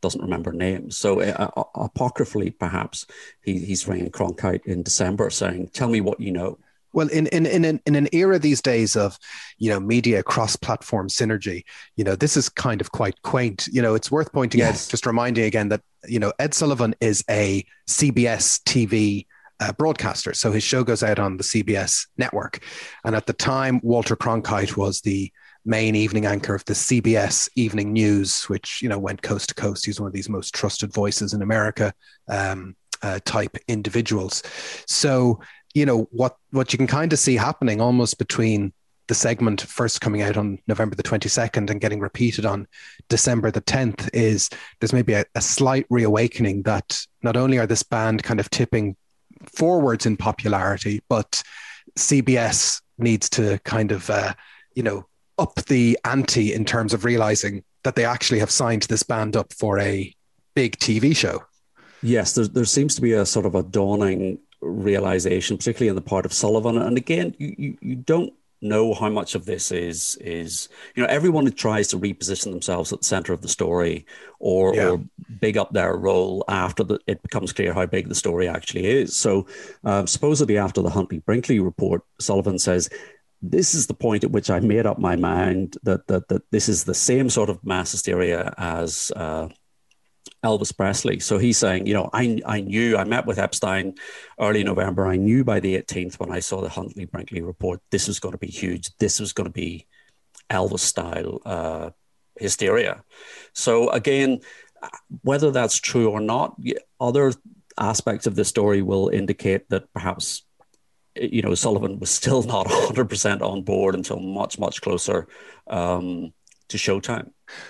doesn't remember names. So uh, uh, apocryphally, perhaps, he, he's ringing Cronkite in December saying, tell me what you know. Well, in in in an, in an era these days of, you know, media cross-platform synergy, you know, this is kind of quite quaint. You know, it's worth pointing Yes. out, just reminding again that, you know, Ed Sullivan is a C B S T V uh, broadcaster. So his show goes out on the C B S network. And at the time, Walter Cronkite was the main evening anchor of the C B S Evening News, which, you know, went coast to coast. He's one of these most trusted voices in America um, uh, type individuals. So, you know, what, what you can kind of see happening almost between the segment first coming out on November the twenty-second and getting repeated on December the tenth is there's maybe a, a slight reawakening that not only are this band kind of tipping forwards in popularity, but C B S needs to kind of, uh, you know, up the ante in terms of realizing that they actually have signed this band up for a big T V show. Yes, there, there seems to be a sort of a dawning realization, particularly in the part of Sullivan. And again, you, you, you don't know how much of this is, is, you know, everyone who tries to reposition themselves at the center of the story or, yeah. or big up their role after the, it becomes clear how big the story actually is. So um, supposedly after the Huntley Brinkley report, Sullivan says, this is the point at which I made up my mind that, that, that this is the same sort of mass hysteria as uh, Elvis Presley. So he's saying, you know, I I knew, I met with Epstein early November. I knew by the eighteenth when I saw the Huntley Brinkley report, this was going to be huge. This was going to be Elvis style uh, hysteria. So again, whether that's true or not, other aspects of the story will indicate that perhaps, you know, Sullivan was still not one hundred percent on board until much, much closer um, to showtime.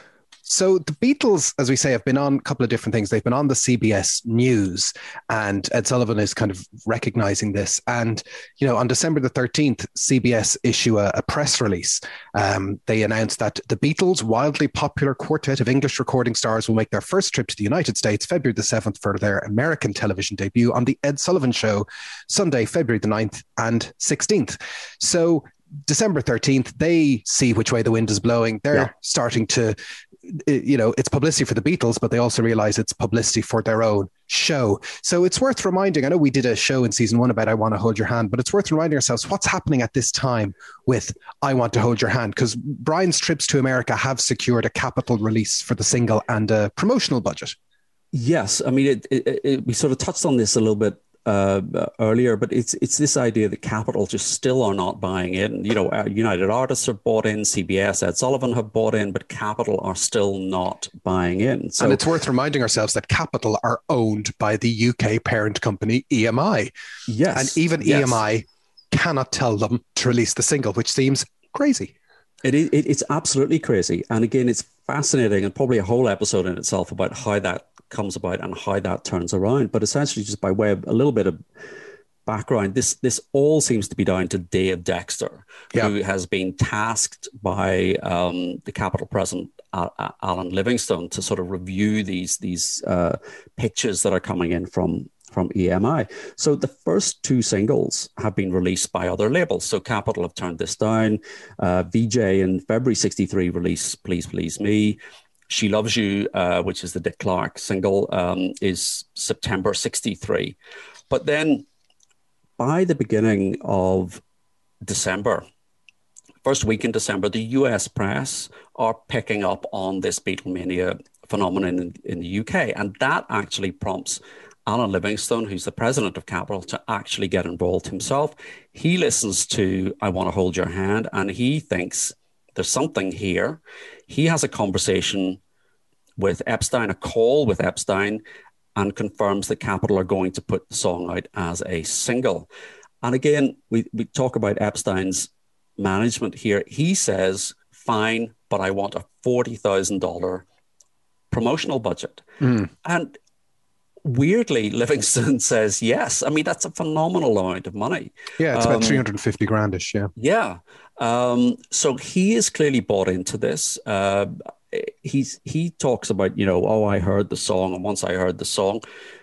So the Beatles, as we say, have been on a couple of different things. They've been on the C B S News, and Ed Sullivan is kind of recognizing this. And, you know, on December the thirteenth, C B S issue a, a press release. Um, they announced that the Beatles, wildly popular quartet of English recording stars, will make their first trip to the United States February the seventh for their American television debut on the Ed Sullivan Show, Sunday, February the ninth and sixteenth. So December thirteenth, they see which way the wind is blowing. They're yeah. starting to, you know, it's publicity for the Beatles, but they also realize it's publicity for their own show. So it's worth reminding, I know we did a show in season one about I Want to Hold Your Hand, but it's worth reminding ourselves what's happening at this time with I Want to Hold Your Hand, because Brian's trips to America have secured a capital release for the single and a promotional budget. Yes. I mean, it, it, it, we sort of touched on this a little bit Uh, earlier, but it's it's this idea that Capitol just still are not buying in. You know, uh, United Artists have bought in, C B S, Ed Sullivan have bought in, but Capitol are still not buying in. So, and it's worth reminding ourselves that Capitol are owned by the U K parent company E M I. Yes, and even yes. E M I cannot tell them to release the single, which seems crazy. It is. It, it's absolutely crazy. And again, it's fascinating, and probably a whole episode in itself about how that comes about and how that turns around. But essentially, just by way of a little bit of background, this this all seems to be down to Dave Dexter, yeah. who has been tasked by um, the Capitol president, uh, Alan Livingstone, to sort of review these these uh, pitches that are coming in from from E M I. So the first two singles have been released by other labels. So Capitol have turned this down. Uh, V J in February sixty-three released Please Please Me. She Loves You, uh, which is the Dick Clark single, um, is September sixty-three. But then by the beginning of December, first week in December, the U S press are picking up on this Beatlemania phenomenon in, in the U K. And that actually prompts Alan Livingstone, who's the president of Capitol, to actually get involved himself. He listens to I Want to Hold Your Hand, and he thinks there's something here. He has a conversation with Epstein, a call with Epstein, and confirms that Capitol are going to put the song out as a single. And again, we, we talk about Epstein's management here. He says, fine, but I want a forty thousand dollars promotional budget. Mm. And weirdly, Livingstone says yes. I mean, that's a phenomenal amount of money. Yeah, it's um, about three hundred fifty grandish, yeah. Yeah. Um, so he is clearly bought into this. Uh, he's he talks about, you know, oh, I heard the song, and once I heard the song,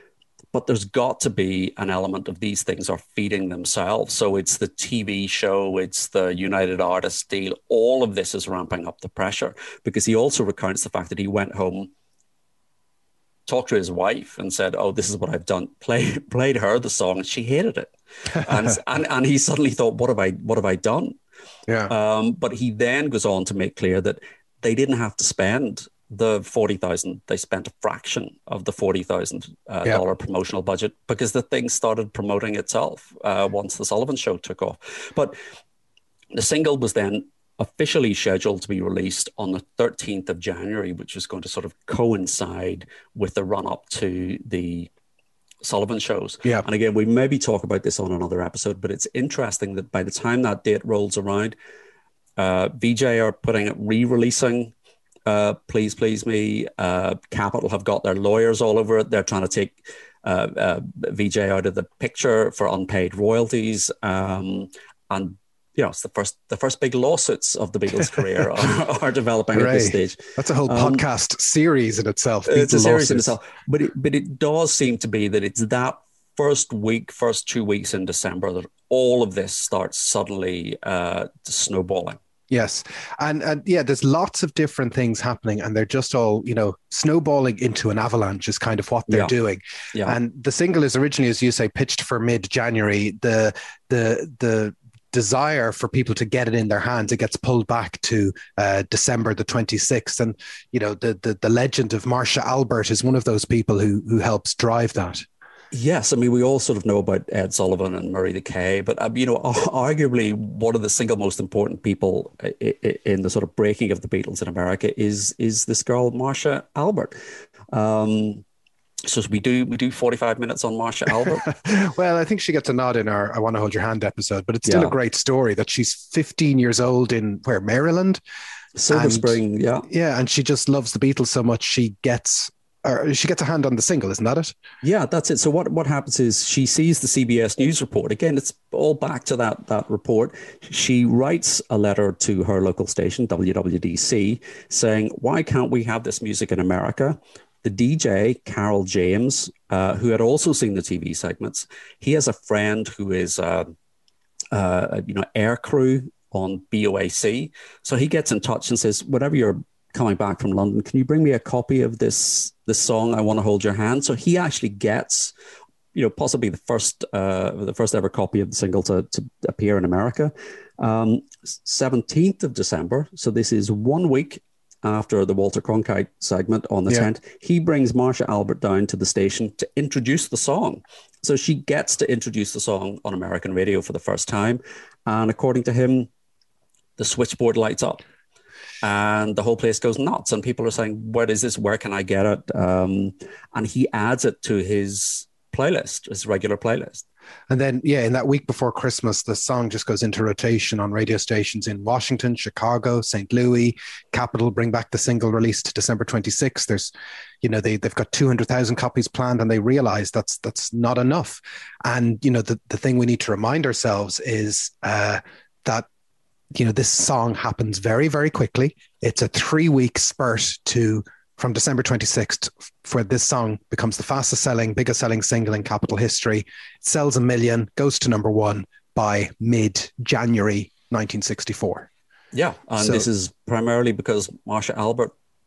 but there's got to be an element of these things are feeding themselves. So it's the T V show, it's the United Artists deal. All of this is ramping up the pressure, because he also recounts the fact that he went home talked to his wife and said, "Oh, this is what I've done." Play, played her the song, and she hated it. and, and and he suddenly thought, "What have I what have I done?" Yeah. Um, but he then goes on to make clear that they didn't have to spend the forty thousand. They spent a fraction of the forty thousand uh, Yeah. dollar promotional budget because the thing started promoting itself uh, once the Sullivan Show took off. But the single was then officially scheduled to be released on the thirteenth of January, which was going to sort of coincide with the run up to the Sullivan shows. Yeah. And again, we maybe talk about this on another episode, but it's interesting that by the time that date rolls around, uh, V J are putting it, re-releasing uh, Please Please Me. Uh, Capitol have got their lawyers all over it. They're trying to take uh, uh, V J out of the picture for unpaid royalties. Um, and you know, it's the first the first big lawsuits of the Beatles' career are, are developing Right. at this stage. That's a whole Um, podcast series in itself. It's a Beatle series in lawsuits. itself, but it, but it does seem to be that it's that first week, first two weeks in December that all of this starts suddenly uh, snowballing. Yes. And and yeah, there's lots of different things happening, and they're just all, you know, snowballing into an avalanche is kind of what they're Yeah. doing. Yeah. And the single is originally, as you say, pitched for mid-January. The the the desire for people to get it in their hands, it gets pulled back to uh, December the twenty-sixth. And, you know, the, the the legend of Marcia Albert is one of those people who who helps drive that. Yes, I mean, we all sort of know about Ed Sullivan and Murray the K, but, um, you know, arguably one of the single most important people i- i- in the sort of breaking of the Beatles in America is is this girl, Marcia Albert. Um, so we do we do forty-five minutes on Marcia Albert. Well, I think she gets a nod in our I Want to Hold Your Hand episode, but it's still Yeah. a great story that she's fifteen years old in, where, Maryland? Silver And- Spring, yeah. Yeah, and she just loves the Beatles so much she gets or she gets a hand on the single, isn't that it? Yeah, that's it. So what, what happens is she sees the C B S News report. Again, it's all back to that, that report. She writes a letter to her local station, W W D C, saying, why can't we have this music in America? The D J, Carol James, uh, who had also seen the T V segments, he has a friend who is, uh, uh, you know, air crew on B O A C. So he gets in touch and says, whenever you're coming back from London, can you bring me a copy of this this song, I Want to Hold Your Hand? So he actually gets, you know, possibly the first uh, the first ever copy of the single to, to appear in America. Um, seventeenth of December, so this is one week after the Walter Cronkite segment on the Yeah. tenth, he brings Marcia Albert down to the station to introduce the song. So she gets to introduce the song on American radio for the first time. And according to him, the switchboard lights up and the whole place goes nuts. And people are saying, what is this? Where can I get it? Um, and he adds it to his playlist, his regular playlist. And then, yeah, in that week before Christmas, the song just goes into rotation on radio stations in Washington, Chicago, Saint Louis. Capitol bring back the single released December twenty-sixth. There's, you know, they, they've got two hundred thousand copies planned, and they realize that's that's not enough. And, you know, the, the thing we need to remind ourselves is uh, that, you know, this song happens very, very quickly. It's a three-week spurt to from December twenty-sixth, where this song becomes the fastest selling, biggest selling single in Capitol history. It sells a million, goes to number one by mid-January nineteen sixty-four. Yeah, and So- this is primarily because Marcia Albert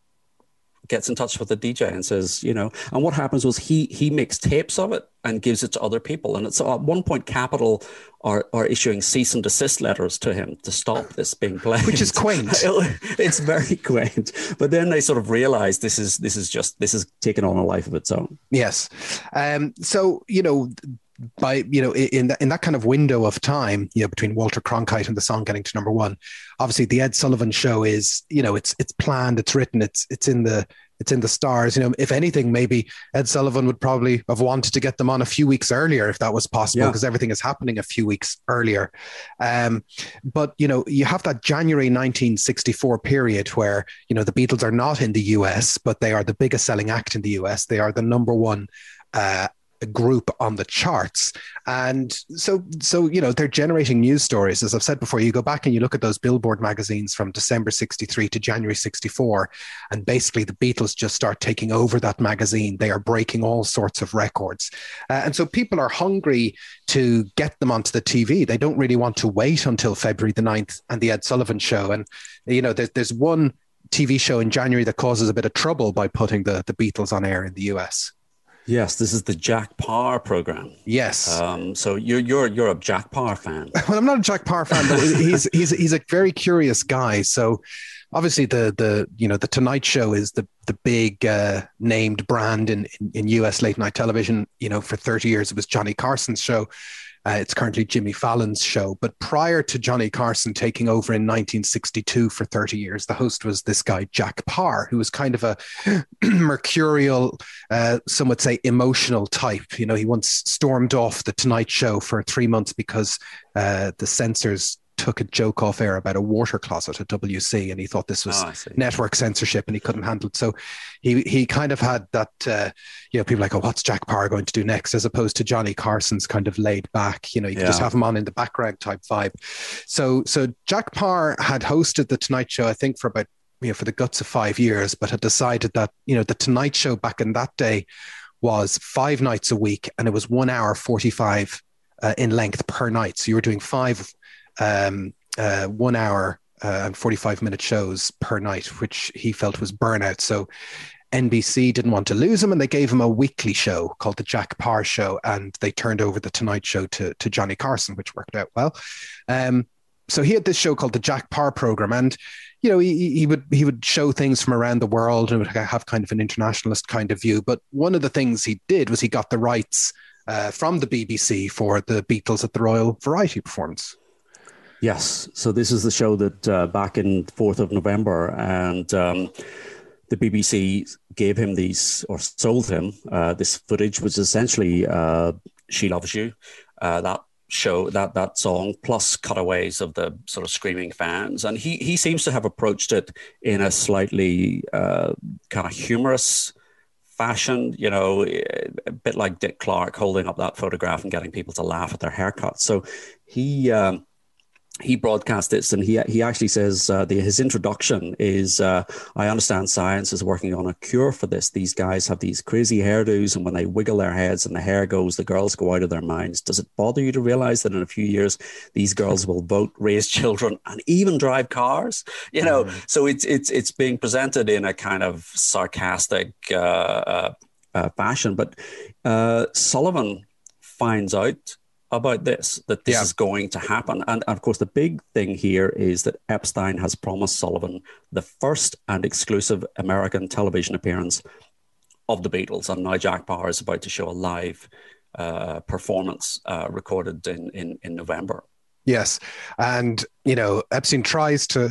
gets in touch with the D J and says, you know, and what happens was he he makes tapes of it and gives it to other people. And it's at one point Capitol are, are issuing cease and desist letters to him to stop this being played. Which is quaint. It's very quaint. But then they sort of realize this is this is just this is taking on a life of its own. Yes. Um, so, you know, by, you know, in that, in that kind of window of time, you know, between Walter Cronkite and the song getting to number one, obviously the Ed Sullivan Show is, you know, it's, it's planned, it's written, it's, it's in the, it's in the stars. You know, if anything, maybe Ed Sullivan would probably have wanted to get them on a few weeks earlier if that was possible, Yeah. because everything is happening a few weeks earlier. Um, but, you know, you have that January nineteen sixty-four period where, you know, the Beatles are not in the U S, but they are the biggest selling act in the U S. They are the number one uh, group on the charts. And so, so, you know, they're generating news stories. As I've said before, you go back and you look at those Billboard magazines from December sixty-three to January sixty-four, and basically the Beatles just start taking over that magazine. They are breaking all sorts of records. Uh, and so people are hungry to get them onto the T V. They don't really want to wait until February the ninth and the Ed Sullivan Show. And, you know, there's, there's one T V show in January that causes a bit of trouble by putting the, the Beatles on air in the U S. Yes, this is the Jack Paar program. Yes. Um, so you're you're you're a Jack Paar fan. Well, I'm not a Jack Paar fan, but he's he's he's a very curious guy. So obviously the the you know the Tonight Show is the the big uh, named brand in, in in U S late night television. You know, for thirty years it was Johnny Carson's show. Uh, it's currently Jimmy Fallon's show. But prior to Johnny Carson taking over in nineteen sixty-two for thirty years, the host was this guy, Jack Paar, who was kind of a mercurial, uh, some would say emotional type. You know, he once stormed off the Tonight Show for three months because uh, the censors took a joke off air about a water closet at W C, and he thought this was oh, network censorship and he couldn't handle it. So he he kind of had that, uh, you know, people like, oh, what's Jack Paar going to do next? As opposed to Johnny Carson's kind of laid back, you know, you yeah. could just have him on in the background type vibe. So, so Jack Paar had hosted the Tonight Show, I think, for about, you know, for the guts of five years, but had decided that, you know, the Tonight Show back in that day was five nights a week and it was one hour forty-five uh, in length per night. So you were doing five um uh one hour uh, and forty-five minute shows per night, which he felt was burnout. So N B C didn't want to lose him and they gave him a weekly show called the Jack Paar Show, and they turned over the Tonight Show to to Johnny Carson, which worked out well. Um so he had this show called the Jack Paar program, and you know he he would he would show things from around the world and would have kind of an internationalist kind of view. But one of the things he did was he got the rights uh, from the B B C for the Beatles at the Royal Variety Performance. Yes. So this is the show that uh, back in fourth of November, and um, the B B C gave him these, or sold him uh, this footage, which is essentially uh, She Loves You, uh, that show, that that song, plus cutaways of the sort of screaming fans. And he, he seems to have approached it in a slightly uh, kind of humorous fashion, you know, a bit like Dick Clark holding up that photograph and getting people to laugh at their haircuts. So he... Um, He broadcast this, and he he actually says uh, the, his introduction is, uh, I understand science is working on a cure for this. These guys have these crazy hairdos, and when they wiggle their heads and the hair goes, the girls go out of their minds. Does it bother you to realize that in a few years, these girls will vote, raise children, and even drive cars? You know, mm. so it's, it's, it's being presented in a kind of sarcastic uh, uh, uh, fashion. But uh, Sullivan finds out about this, that this yeah. is going to happen. And, and of course, the big thing here is that Epstein has promised Sullivan the first and exclusive American television appearance of the Beatles. And now Jack Paar is about to show a live uh, performance uh, recorded in, in, in November. Yes. And, you know, Epstein tries to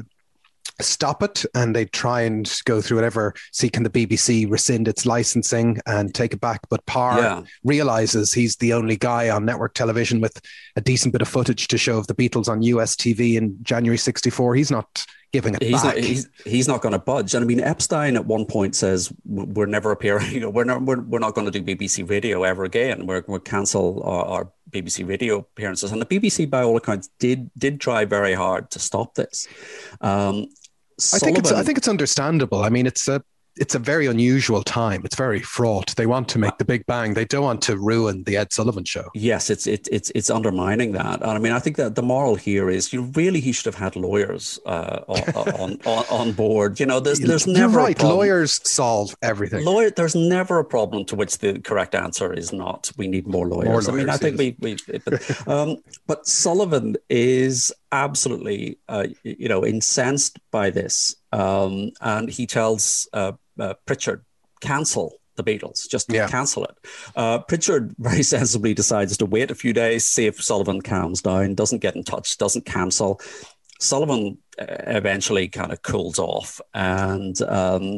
stop it, and they try and go through whatever, see can the B B C rescind its licensing and take it back. But Paar yeah. realizes he's the only guy on network television with a decent bit of footage to show of the Beatles on U S T V in January sixty-four. He's not giving it he's back. Not, he's, he's not going to budge. And I mean, Epstein at one point says, we're never appearing, we're not, we're, we're not going to do B B C radio ever again. We're going to cancel our, our B B C radio appearances. And the B B C, by all accounts, did did try very hard to stop this. Um, I think it's I think it's understandable. I mean, it's a it's a very unusual time. It's very fraught. They want to make the big bang. They don't want to ruin the Ed Sullivan Show. Yes, it's it, it's it's undermining that. And I mean, I think that the moral here is, you really he should have had lawyers uh, on, on on board. You know, there's there's You're never right. a problem. Lawyers solve everything. Lawyer, there's never a problem to which the correct answer is not. We need more lawyers. More lawyers I mean, I think yes. we we. But, um, but Sullivan is absolutely uh, you know incensed by this, um, and he tells Uh, Uh, Pritchard, cancel the Beatles, just yeah. cancel it. Uh, Pritchard very sensibly decides to wait a few days, see if Sullivan calms down, doesn't get in touch, doesn't cancel. Sullivan uh, eventually kind of cools off. And um,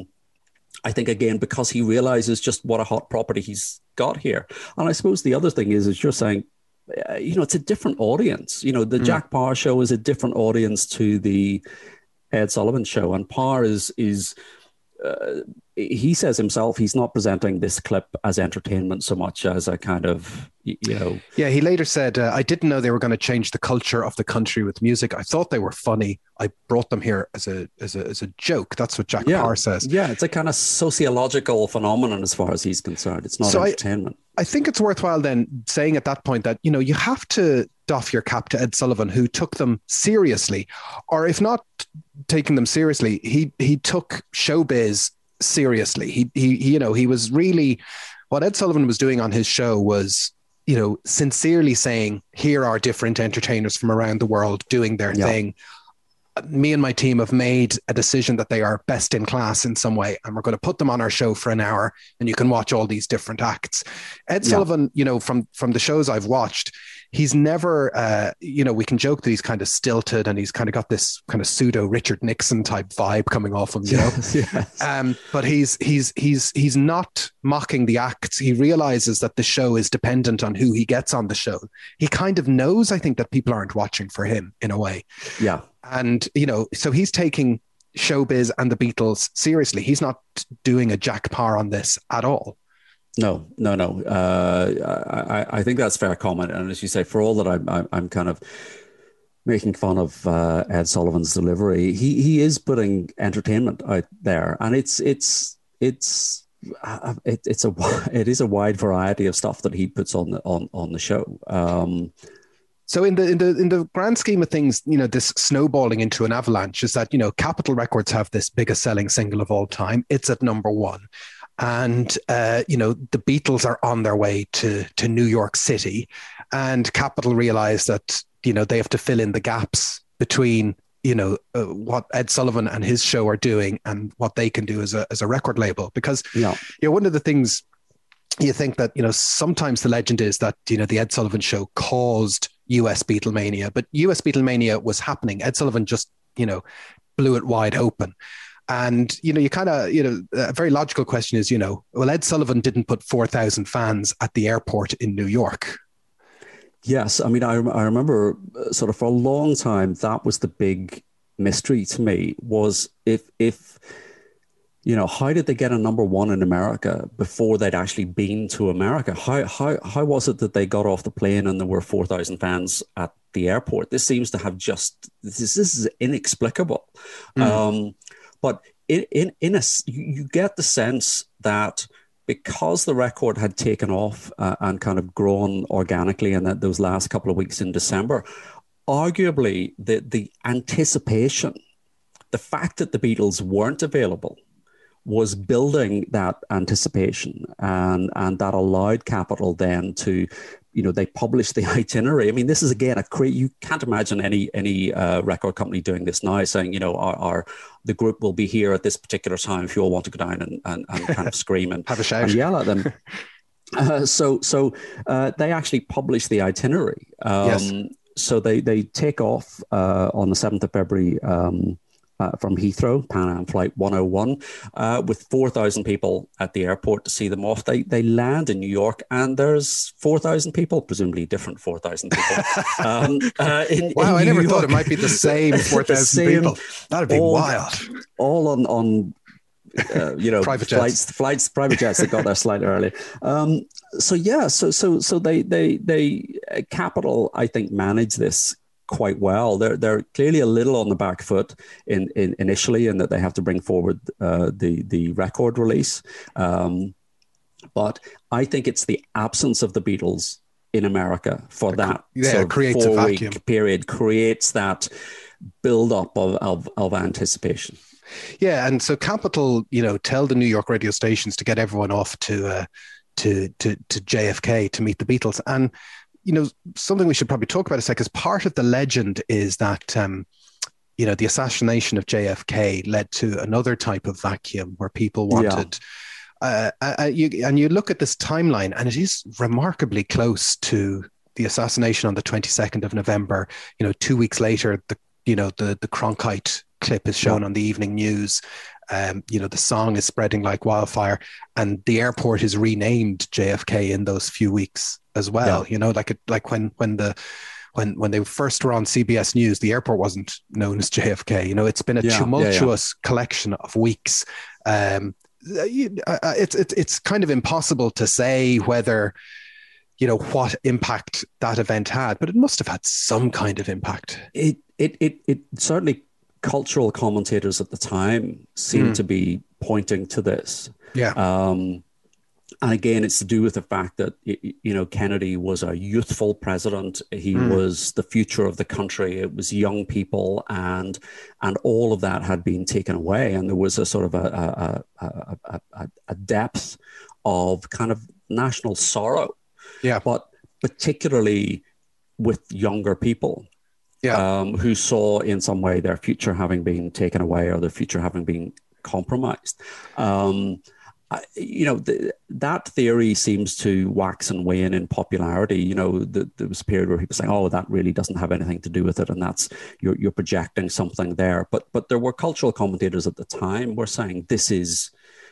I think, again, because he realizes just what a hot property he's got here. And I suppose the other thing is, is you're saying, uh, you know, it's a different audience. You know, the mm. Jack Paar Show is a different audience to the Ed Sullivan Show. And Paar is is... Uh, he says himself he's not presenting this clip as entertainment so much as a kind of, you know... Yeah, he later said, uh, I didn't know they were going to change the culture of the country with music. I thought they were funny. I brought them here as a as a, as a joke. That's what Jack yeah. Paar says. Yeah, it's a kind of sociological phenomenon as far as he's concerned. It's not so entertainment. I, I think it's worthwhile then saying at that point that, you know, you have to doff your cap to Ed Sullivan, who took them seriously, or if not taking them seriously, he he took showbiz seriously. He he, he you know, he was really, what Ed Sullivan was doing on his show was, you know, sincerely saying, here are different entertainers from around the world doing their yeah. thing. Me and my team have made a decision that they are best in class in some way, and we're going to put them on our show for an hour, and you can watch all these different acts. Ed yeah. Sullivan, you know, from from the shows I've watched, he's never, uh, you know, we can joke that he's kind of stilted and he's kind of got this kind of pseudo Richard Nixon type vibe coming off him, you know. Yes, yes. Um, but he's he's he's he's not mocking the acts. He realizes that the show is dependent on who he gets on the show. He kind of knows, I think, that people aren't watching for him in a way. Yeah. And, you know, so he's taking showbiz and the Beatles seriously. He's not doing a Jack Parr on this at all. No, no, no. Uh, I, I think that's a fair comment. And as you say, for all that I'm, I'm, I'm kind of making fun of uh, Ed Sullivan's delivery, he he is putting entertainment out there, and it's it's it's uh, it, it's a it is a wide variety of stuff that he puts on the on on the show. Um, So in the in the in the grand scheme of things, you know, this snowballing into an avalanche is that, you know, Capitol Records have this biggest selling single of all time. It's at number one. And, uh, you know, the Beatles are on their way to, to New York City, and Capitol realized that, you know, they have to fill in the gaps between, you know, uh, what Ed Sullivan and his show are doing and what they can do as a, as a record label. Because, yeah. you know, one of the things you think that, you know, sometimes the legend is that, you know, the Ed Sullivan Show caused U S Beatlemania, but U S Beatlemania was happening. Ed Sullivan just, you know, blew it wide open. And, you know, you kind of, you know, a very logical question is, you know, well, Ed Sullivan didn't put four thousand fans at the airport in New York. Yes. I mean, I, I remember sort of for a long time, that was the big mystery to me, was if, if, you know, how did they get a number one in America before they'd actually been to America? How how how was it that they got off the plane and there were four thousand fans at the airport? This seems to have just, this, this is inexplicable. Mm. Um, but in, in, in a, you get the sense that because the record had taken off uh, and kind of grown organically in that those last couple of weeks in December, arguably the, the anticipation, the fact that the Beatles weren't available, was building that anticipation, and and that allowed Capitol then to, you know, they published the itinerary. I mean, this is again a cra- you can't imagine any any uh, record company doing this now, saying, you know, our, our the group will be here at this particular time if you all want to go down and and, and kind of scream and have a shout and yell at them. Uh, so so uh, they actually published the itinerary. Um, yes. So they they take off uh, on the seventh of February. Um, Uh, from Heathrow, Pan Am Flight one oh one, uh, with four thousand people at the airport to see them off. They they land in New York, and there's four thousand people, presumably different four thousand people. um, uh, in, wow, in I New never York. thought it might be the same four thousand people. That'd be all, wild. All on, on uh, you know, private flights, jets. flights, private jets that got there slightly early. Um, so, yeah, so so so they, they, they uh, Capitol, I think, managed this quite well. They're they're clearly a little on the back foot in, in initially, in that they have to bring forward uh, the the record release. Um, but I think it's the absence of the Beatles in America for the, that yeah, sort of creates a vacuum period creates that build up of, of of anticipation. Yeah, and so Capitol, you know, tell the New York radio stations to get everyone off to uh, to to to J F K to meet the Beatles. And you know, something we should probably talk about a sec, because part of the legend is that, um, you know, the assassination of J F K led to another type of vacuum where people wanted, yeah. uh, uh, you, and you look at this timeline and it is remarkably close to the assassination on the twenty-second of November. You know, two weeks later, the, you know, the, the Cronkite clip is shown yeah. on the evening news. Um, you know, the song is spreading like wildfire, and the airport is renamed J F K in those few weeks as well. Yeah. You know, like it, like when when the when when they first were on C B S News, the airport wasn't known as J F K. You know, it's been a yeah, tumultuous yeah, yeah. collection of weeks. Um, it's it's it's kind of impossible to say whether, you know, what impact that event had, but it must have had some kind of impact. It it it it certainly. Cultural commentators at the time seemed mm. to be pointing to this. Yeah. Um, And again, it's to do with the fact that, you know, Kennedy was a youthful president. He mm. was the future of the country. It was young people, and and all of that had been taken away. And there was a sort of a, a, a, a, a depth of kind of national sorrow. Yeah. But particularly with younger people. Yeah. Um, who saw in some way their future having been taken away or their future having been compromised. Um, I, you know, the, that theory seems to wax and wane in popularity. You know, the, there was a period where people saying, "Oh, that really doesn't have anything to do with it," and that's you're you're projecting something there. But but there were cultural commentators at the time were saying this is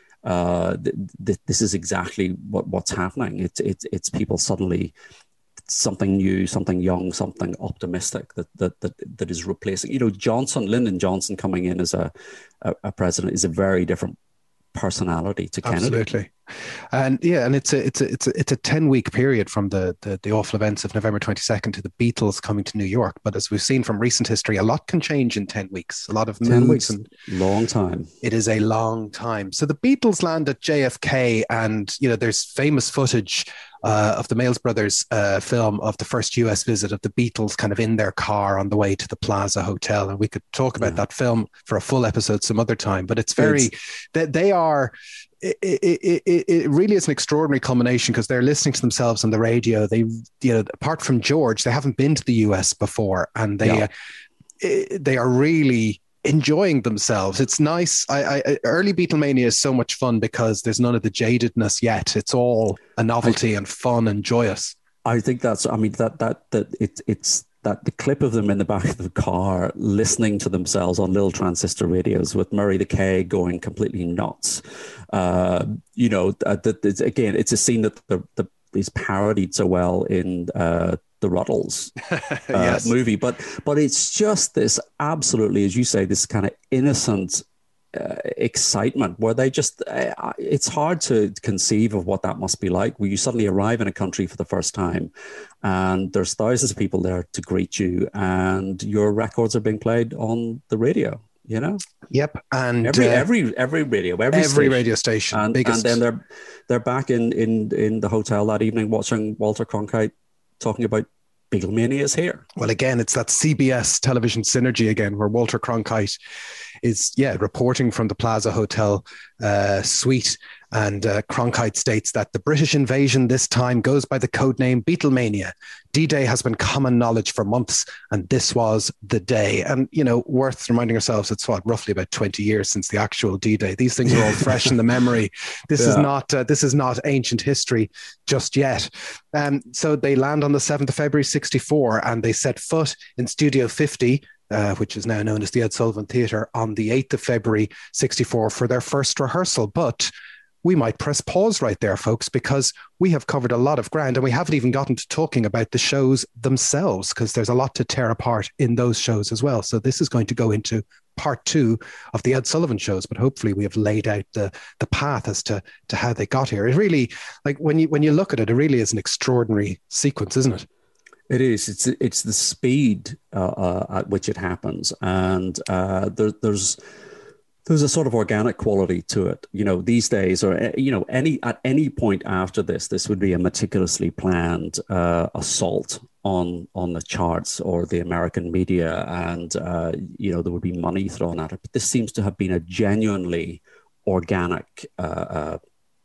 uh, th- th- this is exactly what, what's happening. It's it's it's people suddenly something new, something young, something optimistic that that that that is replacing. You know, Johnson, Lyndon Johnson coming in as a a, a president is a very different personality to Kennedy. Absolutely. And yeah, and it's a it's a it's a it's a ten week period from the, the the awful events of November twenty-second to the Beatles coming to New York. But as we've seen from recent history, a lot can change in ten weeks. A lot of ten moods weeks, and long time. It is a long time. So the Beatles land at J F K, and you know there's famous footage Uh, of the Mails Brothers uh, film of the first U S visit of the Beatles kind of in their car on the way to the Plaza Hotel. And we could talk about yeah. that film for a full episode some other time, but it's very, it's, they, they are, it, it, it, it really is an extraordinary culmination because they're listening to themselves on the radio. They, you know, apart from George, they haven't been to the U S before, and they, yeah. uh, they are really enjoying themselves. It's nice. I, I early Beatlemania is so much fun because there's none of the jadedness yet. It's all a novelty I, and fun and joyous. I think that's. I mean that that that it, it's that the clip of them in the back of the car listening to themselves on little transistor radios with Murray the K going completely nuts. Uh, you know that, that it's, again, it's a scene that the, the is parodied so well in Uh, the Ruddles uh, yes. movie, but but it's just this absolutely, as you say, this kind of innocent uh, excitement where they just uh, it's hard to conceive of what that must be like where you suddenly arrive in a country for the first time and there's thousands of people there to greet you and your records are being played on the radio. You know, yep, and every uh, every every radio, every, every station. radio station, and, and then they're they're back in in in the hotel that evening watching Walter Cronkite talking about Beatlemania is here. Well, again, it's that C B S television synergy again, where Walter Cronkite is, yeah, reporting from the Plaza Hotel uh, suite. And uh, Cronkite states that the British invasion this time goes by the codename Beatlemania. D-Day has been common knowledge for months, and this was the day. And, you know, worth reminding ourselves, it's what, roughly about twenty years since the actual D-Day. These things are all fresh in the memory. This yeah. is not uh, this is not ancient history just yet. Um, so they land on the seventh of February, sixty-four, and they set foot in Studio fifty, Uh, which is now known as the Ed Sullivan Theatre, on the eighth of February, sixty-four, for their first rehearsal. But we might press pause right there, folks, because we have covered a lot of ground and we haven't even gotten to talking about the shows themselves, because there's a lot to tear apart in those shows as well. So this is going to go into part two of the Ed Sullivan shows, but hopefully we have laid out the the path as to to how they got here. It really, like when you when you look at it, it really is an extraordinary sequence, isn't it? It is. It's it's the speed uh, uh, at which it happens, and uh, there, there's there's a sort of organic quality to it. You know, these days, or you know, any at any point after this, this would be a meticulously planned uh, assault on on the charts or the American media, and uh, you know, there would be money thrown at it. But this seems to have been a genuinely organic Uh, uh,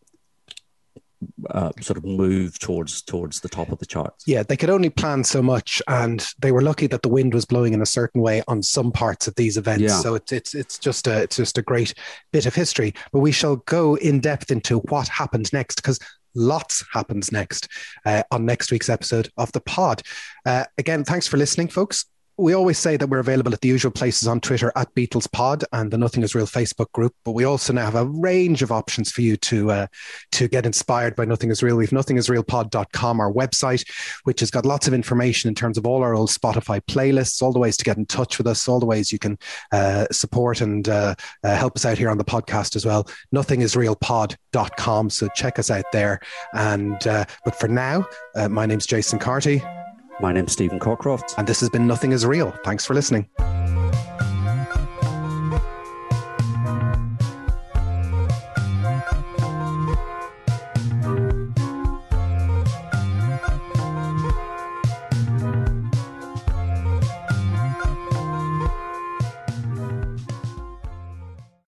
Uh, sort of move towards towards the top of the charts. Yeah, they could only plan so much, and they were lucky that the wind was blowing in a certain way on some parts of these events. Yeah. So it's it's it's just a it's just a great bit of history. But we shall go in depth into what happened next, because lots happens next uh, on next week's episode of the pod. Uh, again, thanks for listening, folks. We always say that we're available at the usual places on Twitter at BeatlesPod and the Nothing Is Real Facebook group, but we also now have a range of options for you to uh, to get inspired by Nothing Is Real. We've nothing is real pod dot com, our website, which has got lots of information in terms of all our old Spotify playlists, all the ways to get in touch with us, all the ways you can uh, support and uh, uh, help us out here on the podcast as well. nothing is real pod dot com, so check us out there. And uh, but for now, uh, my name's Jason Carty. My name's Stephen Courcroft. And this has been Nothing Is Real. Thanks for listening.